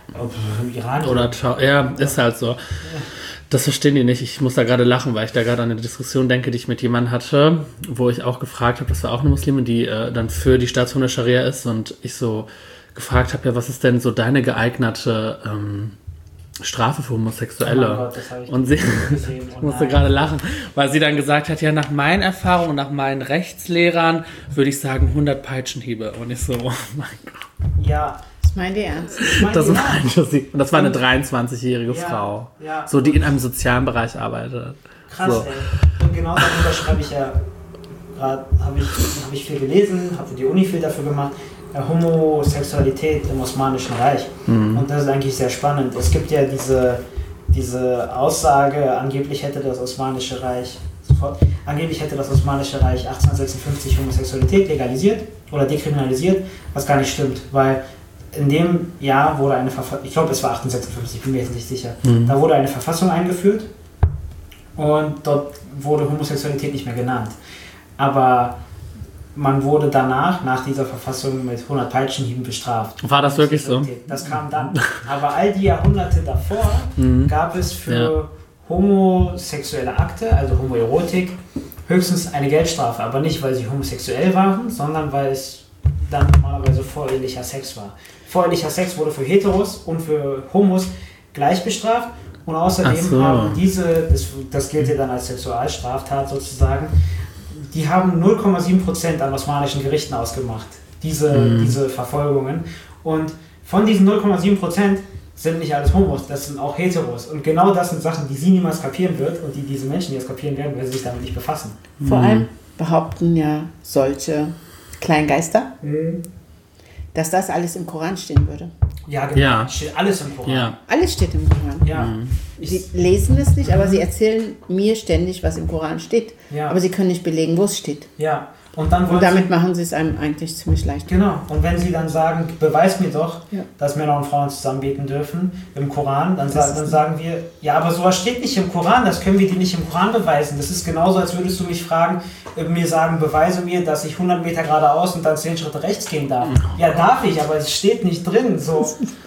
Iran. Oder, ja, ist halt so. Das verstehen die nicht. Ich muss da gerade lachen, weil ich da gerade an eine Diskussion denke, die ich mit jemandem hatte, wo ich auch gefragt habe, das war auch eine Muslimin, die äh, dann für die Staatsform der Scharia ist und ich so gefragt habe, ja, was ist denn so deine geeignete ähm, Strafe für Homosexuelle? Oh Gott, das habe ich und sie gesehen. Oh ich musste gerade lachen, weil sie dann gesagt hat, ja, nach meinen Erfahrungen und nach meinen Rechtslehrern würde ich sagen hundert Peitschenhiebe. Und ich so, oh mein Gott. Ja. Das meint ihr ernst? Das, das meinte sie. Und das war eine dreiundzwanzigjährige ja, Frau, ja. so die in einem sozialen Bereich arbeitet. Krass, so. Ey. Und genau darüber schreibe ich ja, gerade habe ich, hab ich viel gelesen, habe die Uni viel dafür gemacht, äh, Homosexualität im Osmanischen Reich. Mhm. Und das ist eigentlich sehr spannend. Es gibt ja diese, diese Aussage, angeblich hätte das Osmanische Reich sofort, angeblich hätte das Osmanische Reich achtzehnhundertsechsundfünfzig Homosexualität legalisiert oder dekriminalisiert, was gar nicht stimmt, weil in dem Jahr wurde eine Verfassung, ich glaube es war achtzehnhundertsechsundfünfzig, ich bin mir jetzt nicht sicher, mhm. da wurde eine Verfassung eingeführt und dort wurde Homosexualität nicht mehr genannt. Aber man wurde danach, nach dieser Verfassung, mit hundert Peitschenhieben bestraft. War das wirklich so? Das kam dann. Aber all die Jahrhunderte davor mhm. gab es für ja. homosexuelle Akte, also Homoerotik, höchstens eine Geldstrafe. Aber nicht, weil sie homosexuell waren, sondern weil es dann normalerweise vorehelicher Sex war. Vorehelicher Sex wurde für Heteros und für Homos gleich bestraft und außerdem so. haben diese, das, das gilt ja dann als Sexualstraftat sozusagen, die haben null Komma sieben Prozent an osmanischen Gerichten ausgemacht, diese, mhm. diese Verfolgungen. Und von diesen null Komma sieben Prozent sind nicht alles Homos, das sind auch Heteros. Und genau das sind Sachen, die sie niemals kapieren wird und die diese Menschen, die das kapieren werden, weil sie sich damit nicht befassen. Vor mhm. allem behaupten ja solche Kleingeister, mhm. dass das alles im Koran stehen würde. Ja, genau. Ja. Steht alles im Koran. Ja. Alles steht im Koran. Ja. Mhm. Sie lesen es nicht, aber sie erzählen mir ständig, was im Koran steht. Ja. Aber sie können nicht belegen, wo es steht. Ja. Und, dann und damit sie, machen sie es einem eigentlich ziemlich leicht. Genau. Und wenn sie dann sagen, beweis mir doch, ja. dass Männer und Frauen zusammen beten dürfen im Koran, dann, sa- dann sagen wir, ja, aber sowas steht nicht im Koran, das können wir dir nicht im Koran beweisen. Das ist genauso, als würdest du mich fragen, mir sagen, beweise mir, dass ich hundert Meter geradeaus und dann zehn Schritte rechts gehen darf. Ja, darf ich, aber es steht nicht drin. So.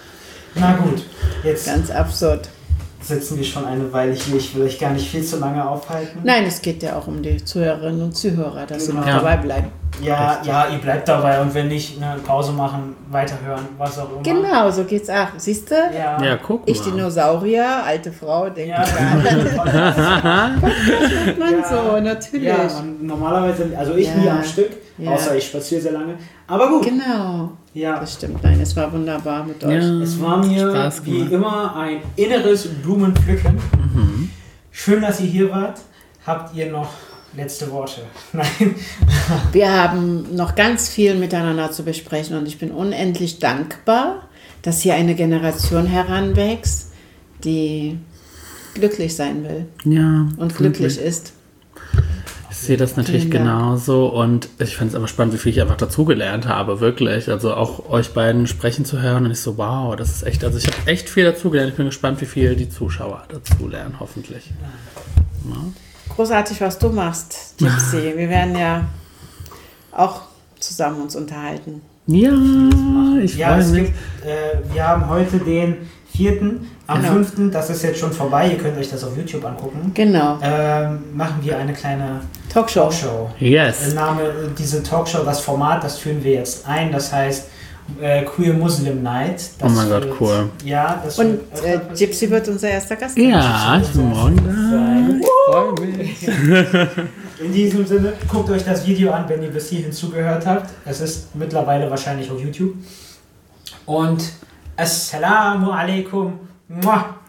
Na gut, jetzt ganz absurd. Sitzen wir schon eine Weile hier. Ich will euch gar nicht viel zu lange aufhalten. Nein, es geht ja auch um die Zuhörerinnen und Zuhörer, dass genau. sie noch ja. dabei bleiben. Ja, ja, ihr bleibt dabei und wenn nicht, eine Pause machen, weiterhören, was auch immer. Genau, so geht's auch. Siehst du? Ja, ja guck mal. Ich Dinosaurier, alte Frau, denke ja, ich. Ja, das man ja, so, natürlich. Ja, man, normalerweise, also ich ja. nie am Stück, ja. außer ich spaziere sehr lange. Aber gut. Genau. Ja. Das stimmt. Nein, es war wunderbar mit euch. Ja, es war mir wie immer ein inneres Blumenpflücken. Mhm. Schön, dass ihr hier wart. Habt ihr noch letzte Worte? Nein. Wir haben noch ganz viel miteinander zu besprechen und ich bin unendlich dankbar, dass hier eine Generation heranwächst, die glücklich sein will. Ja. Und glücklich, glücklich ist. sehe das natürlich genauso und ich fand es einfach spannend, wie viel ich einfach dazugelernt habe, wirklich. Also auch euch beiden sprechen zu hören und ich so, wow, das ist echt, also ich habe echt viel dazugelernt. Ich bin gespannt, wie viel die Zuschauer dazulernen, hoffentlich. Ja. Großartig, was du machst, Gypsy. Wir werden ja auch zusammen uns unterhalten. Ja, ich ja, freue es mich. Gibt, äh, wir haben heute den vierten Am genau. fünften, das ist jetzt schon vorbei, ihr könnt euch das auf YouTube angucken. Genau. Ähm, machen wir eine kleine Talkshow. Talkshow. Yes. Der Name, diese Talkshow, das Format, das führen wir jetzt ein, das heißt äh, Queer Muslim Night. Das oh mein Gott, wird, cool. Ja, das Und äh, Gypsy wird unser erster Gast. Ja, ich bin morgen da. Ich freue mich. In diesem Sinne, guckt euch das Video an, wenn ihr bis hierhin zugehört habt. Es ist mittlerweile wahrscheinlich auf YouTube. Und Assalamu alaikum. Muah.